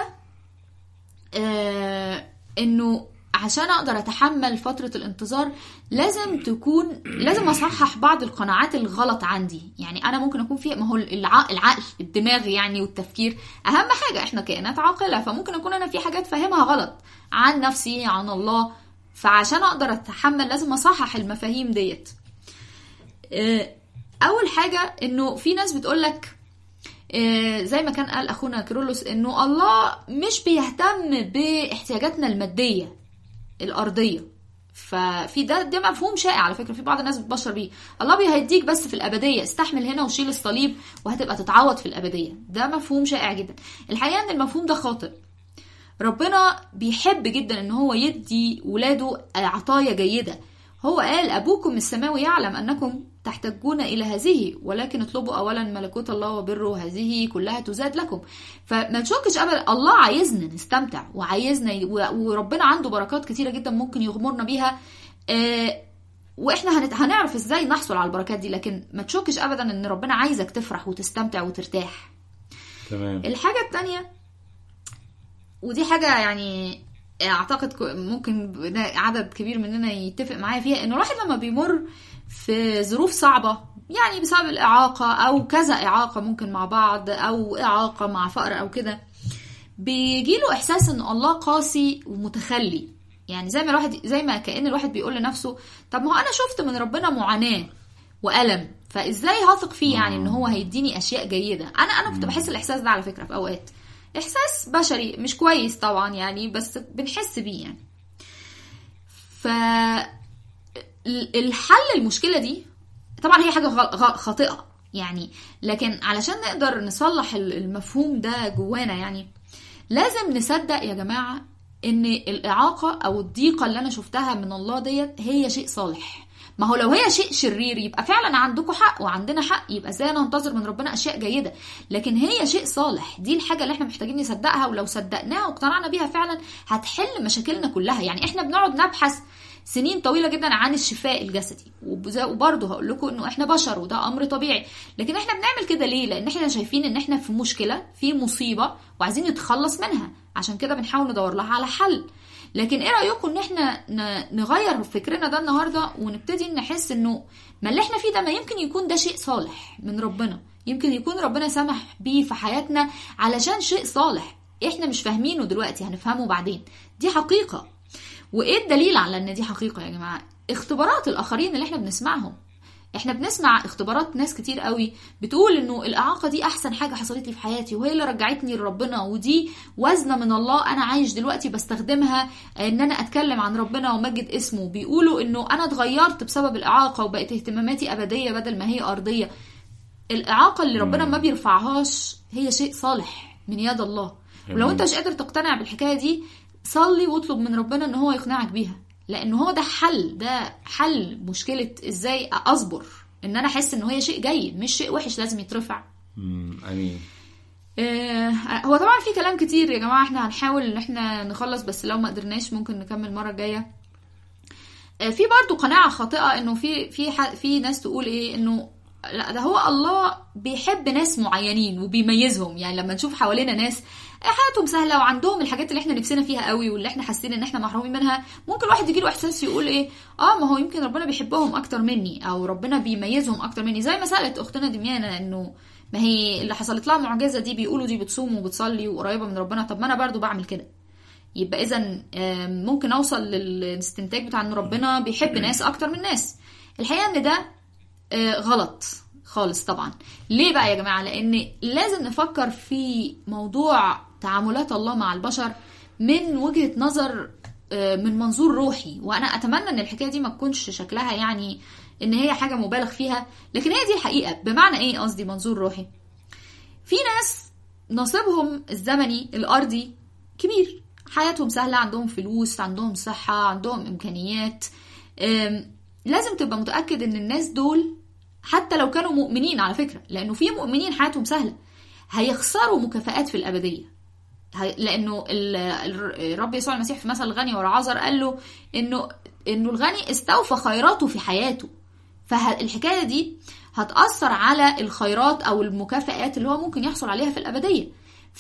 آه إنه عشان أقدر أتحمل فترة الانتظار لازم تكون لازم أصحح بعض القناعات الغلط عندي. يعني أنا ممكن أكون فيها، ما هو العقل, العقل الدماغ يعني والتفكير أهم حاجة، إحنا كائنات عاقلة، فممكن أكون أنا في حاجات فاهمها غلط عن نفسي عن الله، فعشان أقدر أتحمل لازم أصحح المفاهيم ديت. أول حاجة إنه في ناس بتقولك زي ما كان قال أخونا كيرلس إنه الله مش بيهتم باحتياجاتنا المادية الأرضية. ففي ده ده مفهوم شائع على فكرة، في بعض الناس بتبشر بيه الله بيهديك بس في الأبدية، استحمل هنا وشيل الصليب وهتبقى تتعوض في الأبدية. ده مفهوم شائع جدا. الحقيقة ان المفهوم ده خاطئ. ربنا بيحب جدا ان هو يدي ولاده عطايا جيدة. هو قال أبوكم السماوي يعلم أنكم تحتاجون إلى هذه، ولكن اطلبوا أولا ملكوت الله وبره هذه كلها تزاد لكم. فما تشكش أبدا، الله عايزنا نستمتع وعايزنا ي... وربنا عنده بركات كتيرة جدا ممكن يغمرنا بيها، آه وإحنا هنت... هنعرف إزاي نحصل على البركات دي. لكن ما تشكش أبدا أن ربنا عايزك تفرح وتستمتع وترتاح. تمام. الحاجة التانية، ودي حاجة يعني اعتقد ممكن عدد كبير مننا يتفق معايا فيها، انه الواحد لما بيمر في ظروف صعبة يعني بسبب الإعاقة او كذا إعاقة ممكن مع بعض، او إعاقة مع فقر او كده، بيجيله احساس ان الله قاسي ومتخلي. يعني زي ما الواحد زي ما كأن الواحد بيقول لنفسه طب ما هو انا شفت من ربنا معاناة وألم، فازاي هثق فيه يعني ان هو هيديني اشياء جيدة. انا انا كنت بحس الاحساس ده على فكرة في اوقات، احساس بشري مش كويس طبعا يعني، بس بنحس بيه يعني. ف الحل المشكلة دي طبعا هي حاجة خاطئة يعني، لكن علشان نقدر نصلح المفهوم ده جوانا يعني لازم نصدق يا جماعة ان الاعاقه او الضيقه اللي انا شفتها من الله ديت هي شيء صالح. ما هو لو هي شيء شرير يبقى فعلا عندكم حق وعندنا حق، يبقى ازاي ننتظر من ربنا اشياء جيده؟ لكن هي شيء صالح، دي الحاجه اللي احنا محتاجين نصدقها، ولو صدقناها واقتنعنا بيها فعلا هتحل مشاكلنا كلها. يعني احنا بنقعد نبحث سنين طويله جدا عن الشفاء الجسدي، وبرضه هقول لكم انه احنا بشر وده امر طبيعي، لكن احنا بنعمل كده ليه؟ لان احنا شايفين ان احنا في مشكله، في مصيبه وعايزين نتخلص منها، عشان كده بنحاول ندور لها على حل. لكن ايه رايكم ان احنا نغير فكرنا ده النهارده ونبتدي نحس انه ما اللي احنا فيه ده ما يمكن يكون ده شيء صالح من ربنا، يمكن يكون ربنا سمح بيه في حياتنا علشان شيء صالح احنا مش فاهمينه دلوقتي، هنفهمه بعدين. دي حقيقه. وايه الدليل على ان دي حقيقه يا جماعه؟ اختبارات الاخرين اللي احنا بنسمعهم. احنا بنسمع اختبارات ناس كتير قوي بتقول انه الاعاقه دي احسن حاجه حصلت لي في حياتي، وهي اللي رجعتني لربنا، ودي وزنه من الله انا عايش دلوقتي بستخدمها ان انا اتكلم عن ربنا ومجد اسمه. بيقولوا انه انا اتغيرت بسبب الاعاقه وبقت اهتماماتي ابديه بدل ما هي ارضيه. الاعاقه اللي ربنا ما بيرفعهاش هي شيء صالح من يد الله. ولو انت مش قادر تقتنع بالحكايه دي، صلي واطلب من ربنا ان هو يقنعك بيها، لان هو ده حل، ده حل مشكله ازاي اصبر ان انا احس انه هي شيء جيد مش شيء وحش لازم يترفع. امم امين. آه هو طبعا في كلام كتير يا جماعه، احنا هنحاول ان احنا نخلص، بس لو ما قدرناش ممكن نكمل المره الجايه. آه في برضو قناعه خاطئه انه في في في ناس تقول ايه، انه لا ده هو الله بيحب ناس معينين وبيميزهم. يعني لما نشوف حوالينا ناس حياتهم سهله وعندهم الحاجات اللي احنا نفسنا فيها قوي واللي احنا حاسين ان احنا محرومين منها، ممكن واحد يجيله احساس يقول ايه، اه ما هو يمكن ربنا بيحبهم اكتر مني، او ربنا بيميزهم اكتر مني. زي ما سالت اختنا دميانه انه ما هي اللي حصلت لها معجزه دي بيقولوا دي بتصوم وبتصلي وقريبه من ربنا، طب ما انا برضو بعمل كده. يبقى اذا ممكن اوصل للاستنتاج بتاع ان ربنا بيحب ناس اكتر من ناس. الحقيقه ان ده غلط خالص طبعا. ليه بقى يا جماعه؟ لان لازم نفكر في موضوع تعاملات الله مع البشر من وجهة نظر من منظور روحي، وانا اتمنى ان الحكايه دي ما تكونش شكلها يعني ان هي حاجه مبالغ فيها، لكن هي دي الحقيقه. بمعنى ايه قصدي منظور روحي؟ في ناس نصيبهم الزمني الارضي كبير، حياتهم سهله، عندهم فلوس، عندهم صحه، عندهم امكانيات. لازم تبقى متاكد ان الناس دول حتى لو كانوا مؤمنين، على فكره، لانه في مؤمنين حياتهم سهله هيخسروا مكافآت في الابديه، لانه الرب يسوع المسيح في مثل الغني والعازر قال له انه انه الغني استوفى خيراته في حياته. فالحكايه دي هتاثر على الخيرات او المكافآت اللي هو ممكن يحصل عليها في الابديه. ف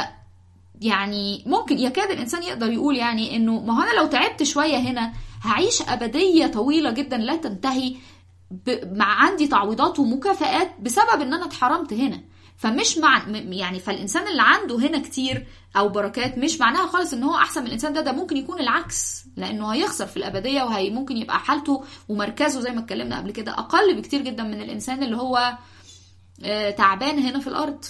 يعني ممكن يكاد الانسان يقدر يقول يعني انه ما هو انا لو تعبت شويه هنا هعيش ابديه طويله جدا لا تنتهي مع عندي تعويضات ومكافآت بسبب ان انا اتحرمت هنا. فمش مع يعني فالانسان اللي عنده هنا كتير او بركات مش معناها خالص ان هو احسن من الانسان ده. ده ممكن يكون العكس، لانه هيخسر في الابديه، وهي ممكن يبقى حالته ومركزه زي ما اتكلمنا قبل كده اقل بكتير جدا من الانسان اللي هو تعبان هنا في الارض.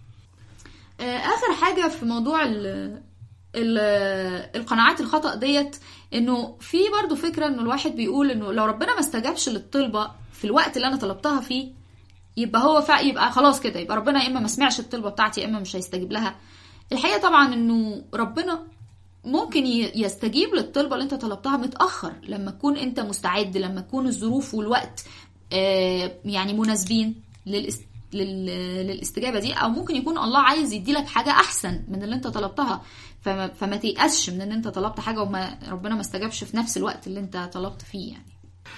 اخر حاجه في موضوع ال ال القناعات الخطأ ديت، انه في برضو فكره انه الواحد بيقول انه لو ربنا ما استجابش للطلبه في الوقت اللي انا طلبتها فيه يبقى هو فا يبقى خلاص كده، يبقى ربنا يا اما ما سمعش الطلبه بتاعتي يا اما مش هيستجيب لها. الحقيقه طبعا انه ربنا ممكن يستجيب للطلبه اللي انت طلبتها متاخر، لما تكون انت مستعد، لما تكون الظروف والوقت يعني مناسبين للاست... للاستجابه دي، او ممكن يكون الله عايز يديلك حاجه احسن من اللي انت طلبتها. فما, فما تيأسش من ان انت طلبت حاجه وما ربنا ما استجابش في نفس الوقت اللي انت طلبت فيه. يعني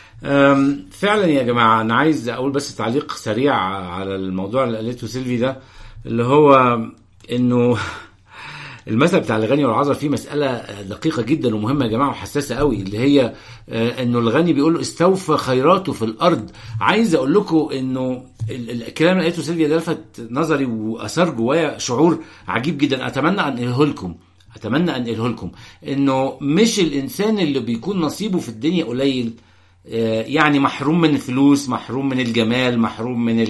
فعلا يا جماعه انا عايز اقول بس تعليق سريع على الموضوع اللي قالته سيلفي ده، اللي هو انه المثل بتاع الغني والعازر فيه مسألة دقيقة جدا ومهمة يا جماعة وحساسة قوي، اللي هي انه الغني بيقول له استوفى خيراته في الارض. عايز اقول لكم انه الكلام اللي قالته سيلفيا ده لفت نظري واثار جوايا شعور عجيب جدا. اتمنى ان اقوله لكم اتمنى ان اقوله لكم انه مش الانسان اللي بيكون نصيبه في الدنيا قليل، يعني محروم من الفلوس، محروم من الجمال، محروم من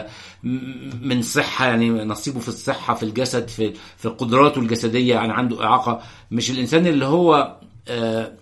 من صحة، يعني نصيبه في الصحة، في الجسد، في في قدراته الجسدية، يعني عنده إعاقة. مش الإنسان اللي هو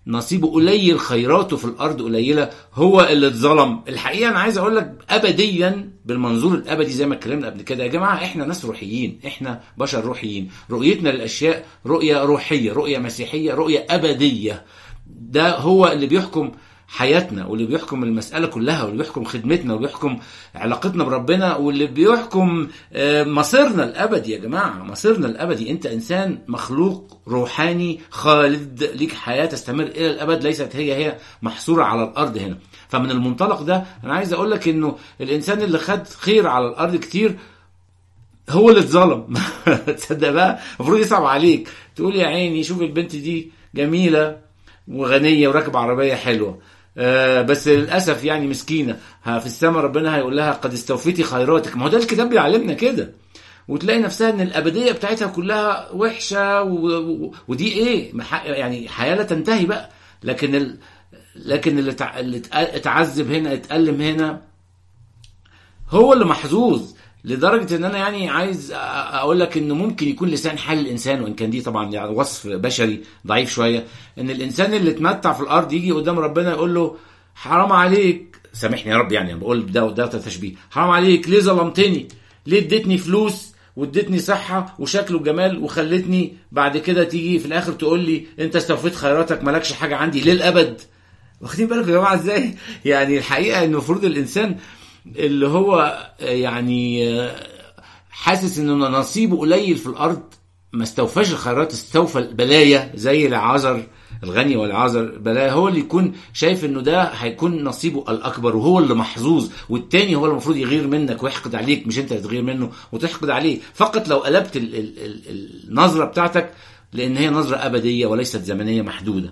نصيبه قليل، خيراته في الارض قليله، هو اللي اتظلم. الحقيقه انا عايز اقول لك ابديا بالمنظور الابدي زي ما اتكلمنا قبل كده يا جماعه، احنا ناس روحيين، احنا بشر روحيين، رؤيتنا للاشياء رؤيه روحيه، رؤيه مسيحيه، رؤيه ابديه. ده هو اللي بيحكم حياتنا، واللي بيحكم المسألة كلها، واللي بيحكم خدمتنا، واللي بيحكم علاقتنا بربنا، واللي بيحكم مصيرنا الأبدي. يا جماعة مصيرنا الأبدي، أنت إنسان مخلوق روحاني خالد، ليك حياة تستمر إلى الأبد، ليست هي هي محصورة على الأرض هنا. فمن المنطلق ده أنا عايز أقول لك إنه الإنسان اللي خد خير على الأرض كتير هو اللي اتظلم. تصدق بقى؟ المفروض يصعب عليك تقول يا عيني شوف البنت دي جميلة وغنية وراكب عربية حلوة، آه بس للأسف يعني مسكينة، في السماء ربنا هيقول لها قد استوفيتي خيراتك. ما هو ده الكتاب بيعلمنا كده. وتلاقي نفسها ان الأبدية بتاعتها كلها وحشة، و... و... ودي ايه يعني حياة لا تنتهي بقى. لكن ال... لكن اللي, تع... اللي اتعذب هنا، اتألم هنا، هو اللي محظوظ. لدرجة ان انا يعني عايز اقول لك انه ممكن يكون لسان حال الانسان، وان كان دي طبعا يعني وصف بشري ضعيف شوية، ان الانسان اللي اتمتع في الارض يجي قدام ربنا يقول له حرام عليك، سامحني يا رب يعني انا بقول ده ده تشبيه، حرام عليك ليه ظلمتني، ليه اديتني فلوس واديتني صحة وشكل وجمال وخلتني بعد كده تيجي في الاخر تقول لي انت استوفيت خيراتك مالكش حاجة عندي للابد. واخدين بالكم يا جماعة ازاي؟ يعني الحقيقة انه المفروض الانسان اللي هو يعني حاسس انه نصيبه قليل في الارض، ما استوفاش الخيرات، استوفى البلايا زي العازر الغني والعازر البلايا، هو اللي يكون شايف انه ده هيكون نصيبه الاكبر وهو اللي محظوظ. والتاني هو اللي المفروض يغير منك ويحقد عليك، مش انت تغير منه وتحقد عليه. فقط لو قلبت ال ال ال النظرة بتاعتك، لان هي نظرة ابدية وليست زمنية محدودة.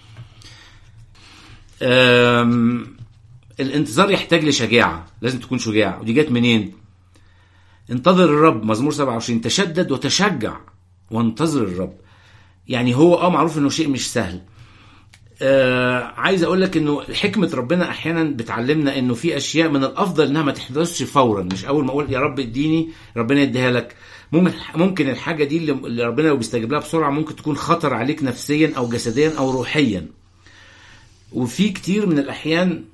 الانتظار يحتاج لشجاعة، لازم تكون شجاع. ودي جت منين؟ انتظر الرب، مزمور سبعة وعشرين، تشدد وتشجع وانتظر الرب. يعني هو اه معروف انه شيء مش سهل. آه عايز اقول لك انه حكمة ربنا احيانا بتعلمنا انه في اشياء من الافضل انها ما تحدثش فورا، مش اول ما اقول يا رب اديني ربنا يديها لك. ممكن ممكن الحاجة دي اللي ربنا لو بيستجيب لها بسرعة ممكن تكون خطر عليك نفسيا او جسديا او روحيا. وفي كتير من الاحيان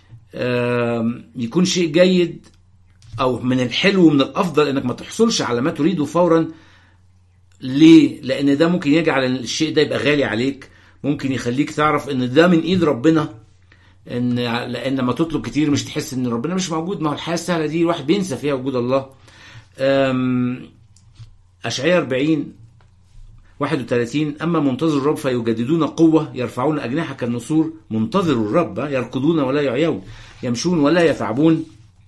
يكون شيء جيد او من الحلو ومن الافضل انك ما تحصلش على ما تريده فورا. ليه؟ لان ده ممكن يجعل الشيء ده يبقى غالي عليك، ممكن يخليك تعرف ان ده من ايد ربنا، ان لان لما تطلب كتير مش تحس ان ربنا مش موجود. ما هو الحياة السهلة دي الواحد بينسى فيها وجود الله. اشعياء أربعين واحد وثلاثين، أما منتظر الرب فيجددون قوة، يرفعون أجنحة كالنسور. منتظر الرب يركضون ولا يعيون، يمشون ولا يتعبون.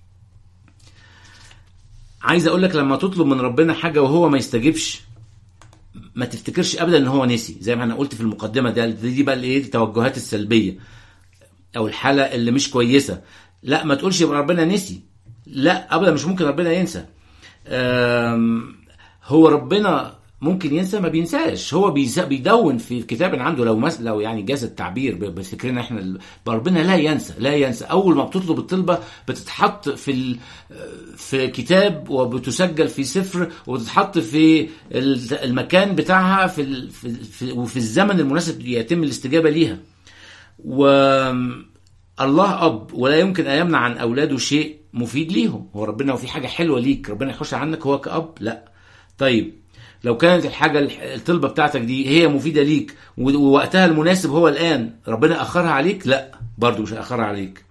عايز أقول لك لما تطلب من ربنا حاجة وهو ما يستجيبش، ما تفتكرش أبدا أن هو نسي. زي ما أنا قلت في المقدمة، ده دي بقى الإيه التوجهات السلبية أو الحالة اللي مش كويسة. لا ما تقولش يبقى ربنا نسي، لا أبدا، مش ممكن ربنا ينسى. هو ربنا ممكن ينسى؟ ما بينساش. هو بيدون في الكتاب عنده، لو مثلا لو يعني جاز التعبير بفكرنا احنا، ربنا لا ينسى، لا ينسى. اول ما بتطلب الطلبه بتتحط في في كتاب وبتسجل في سفر وبتتحط في المكان بتاعها في في وفي الزمن المناسب يتم الاستجابه ليها. والله اب ولا يمكن ان يمنع عن اولاده شيء مفيد ليهم. هو ربنا وفي حاجه حلوه ليك ربنا يخش عنك هو كأب؟ لا. طيب لو كانت الحاجة الطلبة بتاعتك دي هي مفيدة ليك ووقتها المناسب هو الآن، ربنا أخرها عليك؟ لا، برضو مش أخرها عليك.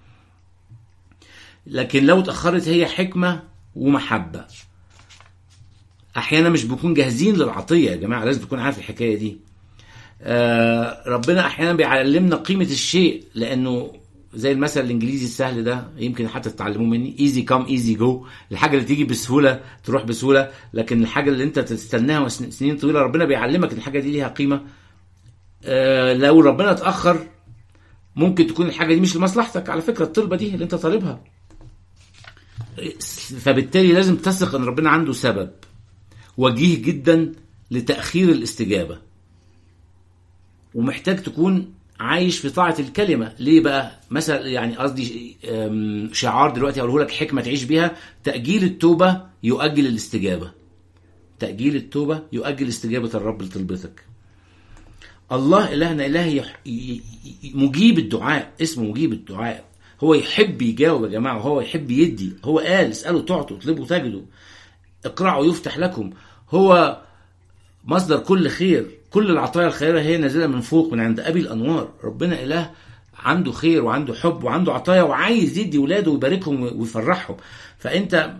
لكن لو تأخرت هي حكمة ومحبة. أحيانا مش بيكون جاهزين للعطية يا جماعة، لازم تكون عارف الحكاية دي. آه ربنا أحيانا بيعلمنا قيمة الشيء، لأنه زي المثل الانجليزي السهل ده، يمكن حتى تتعلموه مني، easy come easy go. الحاجه اللي تيجي بسهوله تروح بسهوله، لكن الحاجه اللي انت تستناها سنين طويله ربنا بيعلمك ان الحاجه دي ليها قيمه. آه لو ربنا اتاخر ممكن تكون الحاجه دي مش لمصلحتك على فكره، الطلبه دي اللي انت طالبها. فبالتالي لازم تثق ان ربنا عنده سبب وجيه جدا لتاخير الاستجابه، ومحتاج تكون عايش في طاعة الكلمة. ليه بقى؟ مثلا يعني قصدي شعار دلوقتي أقوله لك حكمة تعيش بيها: تأجيل التوبة يؤجل الاستجابة. تأجيل التوبة يؤجل استجابة الرب لطلبتك. الله إلهنا إله مجيب الدعاء، اسمه مجيب الدعاء. هو يحب يجاوب يا جماعة، وهو يحب يدي. هو قال اسألوا تعطوا، اطلبوا تجدوا، اقرعوا يفتح لكم. هو مصدر كل خير، كل العطايا الخيرة هي نازلة من فوق من عند أبي الأنوار. ربنا إله عنده خير وعنده حب وعنده عطايا، وعايز يدي ولاده ويباركهم ويفرحهم. فأنت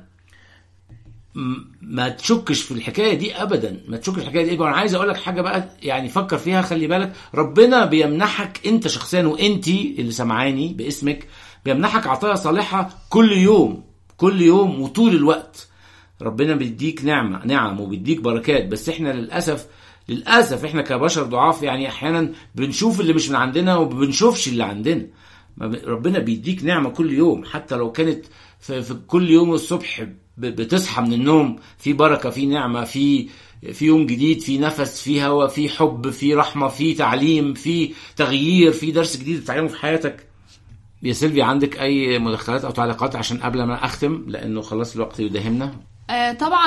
ما تشكش في الحكاية دي أبدا، ما تشكش في الحكاية دي. وأنا عايز أقول لك حاجة بقى، يعني فكر فيها، خلي بالك. ربنا بيمنحك أنت شخصيا، وأنتي اللي سمعاني باسمك، بيمنحك عطايا صالحة كل يوم كل يوم وطول الوقت. ربنا بيديك نعمة نعم وبيديك بركات، بس احنا للأسف للأسف احنا كبشر ضعاف، يعني احيانا بنشوف اللي مش من عندنا وبنشوفش اللي عندنا. ربنا بيديك نعمة كل يوم، حتى لو كانت في, في كل يوم الصبح بتصحى من النوم في بركة، في نعمة، في في يوم جديد، في نفس، في هواء، في حب، في رحمة، في تعليم، في تغيير، في درس جديد تتعلمه في حياتك. يا سيلفي، عندك اي مداخلات او تعليقات عشان قبل ما اختم، لانه خلاص الوقت يداهمنا؟ آه طبعا.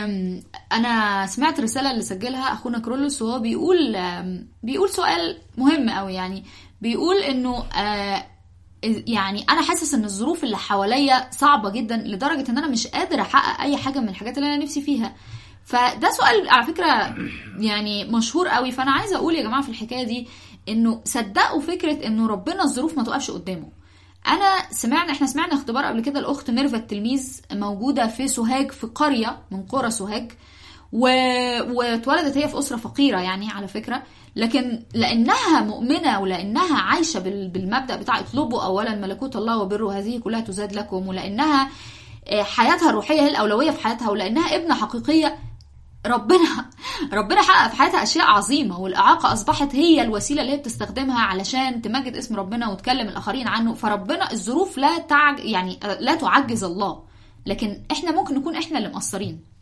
انا سمعت رسالة اللي سجلها اخونا كرولوس، وهو بيقول بيقول سؤال مهم قوي. يعني بيقول انه آه يعني انا حاسس ان الظروف اللي حواليا صعبة جدا لدرجة ان انا مش قادر احقق اي حاجة من الحاجات اللي انا نفسي فيها. فده سؤال على فكرة يعني مشهور قوي. فانا عايزة اقول يا جماعة في الحكاية دي انه صدقوا فكرة انه ربنا الظروف ما توقفش قدامه. انا سمعنا احنا سمعنا اختبار قبل كده الاخت ميرفت التلميذ، موجودة في سوهاج، في قرية من قرى سوهاج، و... واتولدت هي في أسرة فقيرة يعني على فكرة، لكن لأنها مؤمنة ولأنها عايشة بال... بالمبدأ بتاع اطلبوا أولا ملكوت الله وبره هذه كلها تزاد لكم، ولأنها حياتها الروحية هي الأولوية في حياتها، ولأنها ابنة حقيقية، ربنا ربنا حقق في حياتها أشياء عظيمة. والإعاقة أصبحت هي الوسيلة اللي هي بتستخدمها علشان تمجد اسم ربنا وتكلم الآخرين عنه. فربنا الظروف لا تعج يعني لا تعجز الله، لكن احنا ممكن نكون احنا اللي مقصرين.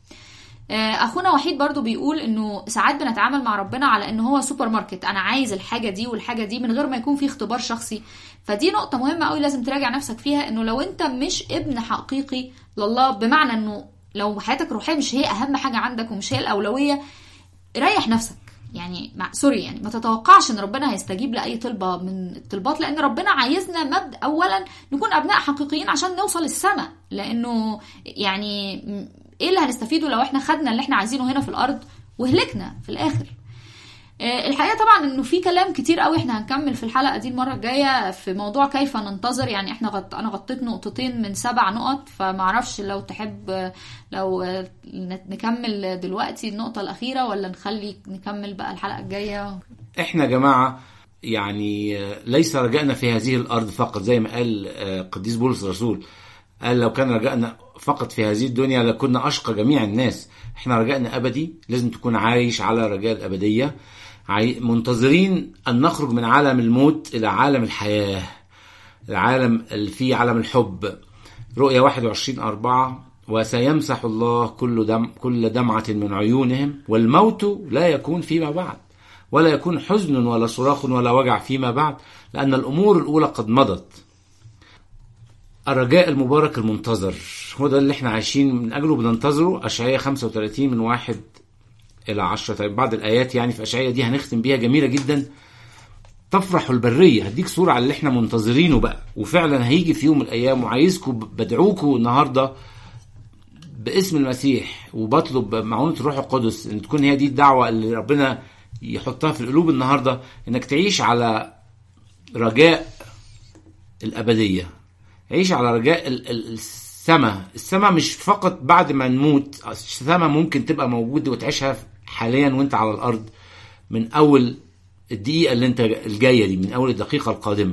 اخونا وحيد برضو بيقول انه ساعات بنتعامل مع ربنا على انه هو سوبر ماركت، انا عايز الحاجة دي والحاجة دي من غير ما يكون في اختبار شخصي. فدي نقطة مهمة قوي لازم تراجع نفسك فيها، انه لو انت مش ابن حقيقي لله، بمعنى انه لو حياتك روحية مش هي اهم حاجة عندك ومش هي الاولوية، ريح نفسك. يعني مع سوري يعني ما تتوقعش ان ربنا هيستجيب لاي طلبة من الطلبات، لان ربنا عايزنا مبدأ اولا نكون ابناء حقيقيين عشان نوصل السماء. لانه يعني ايه اللي هنستفيده لو احنا خدنا اللي احنا عايزينه هنا في الارض وهلكنا في الاخر؟ الحقيقة طبعا انه في كلام كتير قوي، احنا هنكمل في الحلقة دي المرة الجاية في موضوع كيف ننتظر. يعني احنا غط... انا غطيت نقطتين من سبع نقط، فمعرفش لو تحب لو نكمل دلوقتي النقطة الأخيرة ولا نخلي نكمل بقى الحلقة الجاية. احنا جماعة يعني ليس رجائنا في هذه الأرض فقط، زي ما قال قديس بولس الرسول، قال لو كان رجائنا فقط في هذه الدنيا لكنا أشقى جميع الناس. احنا رجائنا أبدي، لازم تكون عايش على رجاء الأبدية، منتظرين أن نخرج من عالم الموت إلى عالم الحياة، العالم اللي فيه عالم الحب. رؤية واحد وعشرين أربعة، وسيمسح الله كل دم كل دمعة من عيونهم، والموت لا يكون فيما بعد، ولا يكون حزن ولا صراخ ولا وجع فيما بعد، لأن الأمور الأولى قد مضت. الرجاء المبارك المنتظر هو ده اللي احنا عايشين من أجله، بننتظره. أشعياء خمسة وثلاثين من واحد إلى عشرة، بعض الآيات يعني في أشعياء دي هنختم بيها جميلة جدا. تفرح البرية، هديك صورة على اللي احنا منتظرينه بقى، وفعلا هيجي في يوم من الأيام. وعايزكم بدعوكم النهاردة باسم المسيح، وبطلب معونة الروح القدس ان تكون هي دي الدعوة اللي ربنا يحطها في القلوب النهاردة، انك تعيش على رجاء الأبدية، عيش على رجاء السماء. السماء مش فقط بعد ما نموت، السماء ممكن تبقى موجود وتعيشها حاليا وانت على الأرض، من أول الدقيقة اللي انت الجاية دي، من أول الدقيقة القادمة.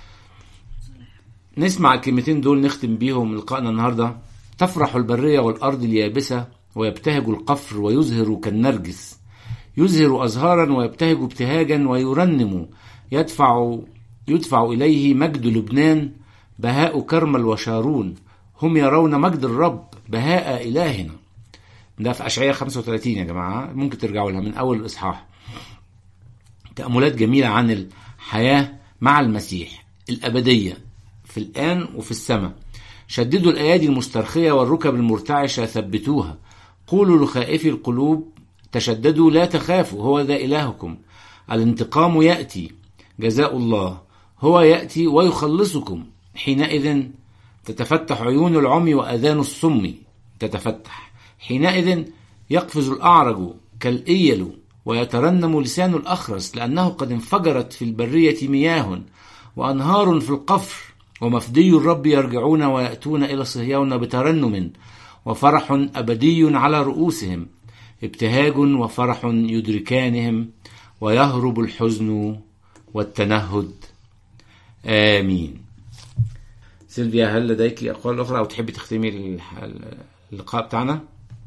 نسمع الكلمتين دول نختم بيهم لقائنا النهاردة. تفرح البرية والأرض اليابسة، ويبتهج القفر ويزهر كالنرجس، يزهر أزهارا ويبتهج ابتهاجا ويرنم، يدفع يدفع إليه مجد لبنان، بهاء كرمل وشارون، هم يرون مجد الرب بهاء إلهنا. ده في أشعياء خمسة وثلاثين يا جماعة، ممكن ترجعوا لها من أول الإصحاح. تأملات جميلة عن الحياة مع المسيح، الأبدية في الآن وفي السماء. شددوا الأيادي المسترخية والركب المرتعشة ثبتوها، قولوا لخائفي القلوب تشددوا لا تخافوا، هو ذا إلهكم، الانتقام يأتي، جزاء الله هو يأتي ويخلصكم، حينئذ تتفتح عيون العمي وأذان الصم تتفتح، حينئذ يقفز الأعرج كالإيل ويترنم لسان الأخرس، لأنه قد انفجرت في البرية مياه وأنهار في القفر، ومفدي الرب يرجعون ويأتون إلى صهيون بترنم وفرح أبدي على رؤوسهم، ابتهاج وفرح يدركانهم، ويهرب الحزن والتنهد. آمين. سيلفيا، هل لديك أقوال أخرى أو تحبي تختمي اللقاء بتاعنا؟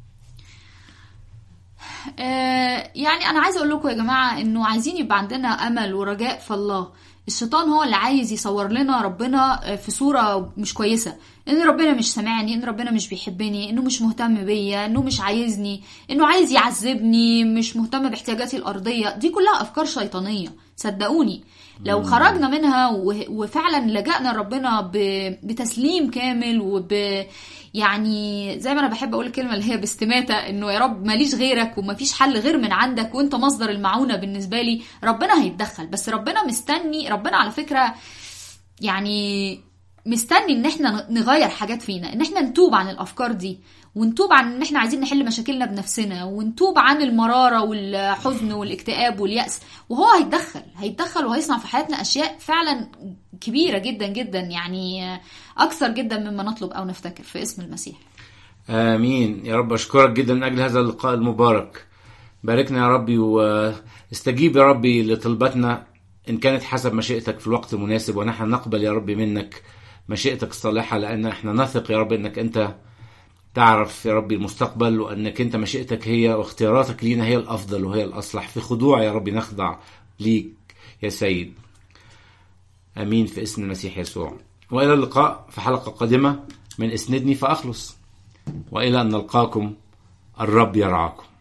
آه يعني أنا عايزة أقول لكم يا جماعة إنه عايزين يبقى عندنا أمل ورجاء في الله. الشيطان هو اللي عايز يصور لنا ربنا في صورة مش كويسة، ان ربنا مش سامعني، ان ربنا مش بيحبني، انه مش مهتم بيا، انه مش عايزني، انه عايز يعذبني، مش مهتم باحتياجاتي الارضية. دي كلها افكار شيطانية صدقوني. لو خرجنا منها وفعلا لجأنا لربنا بتسليم كامل وب يعني زي ما انا بحب اقول الكلمه اللي هي باستماته، انه يا رب ماليش غيرك ومفيش حل غير من عندك وانت مصدر المعونه بالنسبه لي، ربنا هيتدخل. بس ربنا مستني، ربنا على فكره يعني مستني ان احنا نغير حاجات فينا، ان احنا نتوب عن الافكار دي، ونتوب عن ان احنا عايزين نحل مشاكلنا بنفسنا، ونتوب عن المراره والحزن والاكتئاب واليأس، وهو هيتدخل هيتدخل وهيصنع في حياتنا اشياء فعلا كبيره جدا جدا، يعني اكثر جدا مما نطلب او نفتكر، في اسم المسيح. امين يا رب. اشكرك جدا من اجل هذا اللقاء المبارك. باركنا يا ربي، واستجيب يا ربي لطلبتنا ان كانت حسب مشيئتك في الوقت المناسب، ونحن نقبل يا ربي منك مشيئتك الصالحه، لان احنا نثق يا رب انك انت تعرف يا ربي المستقبل، وانك انت مشيئتك هي واختياراتك لينا هي الافضل وهي الاصلح. في خضوع يا ربي نخضع ليك يا سيد. امين في اسم المسيح يسوع. والى اللقاء في حلقه قادمه من اسندني فاخلص، والى ان نلقاكم. الرب يرعاكم.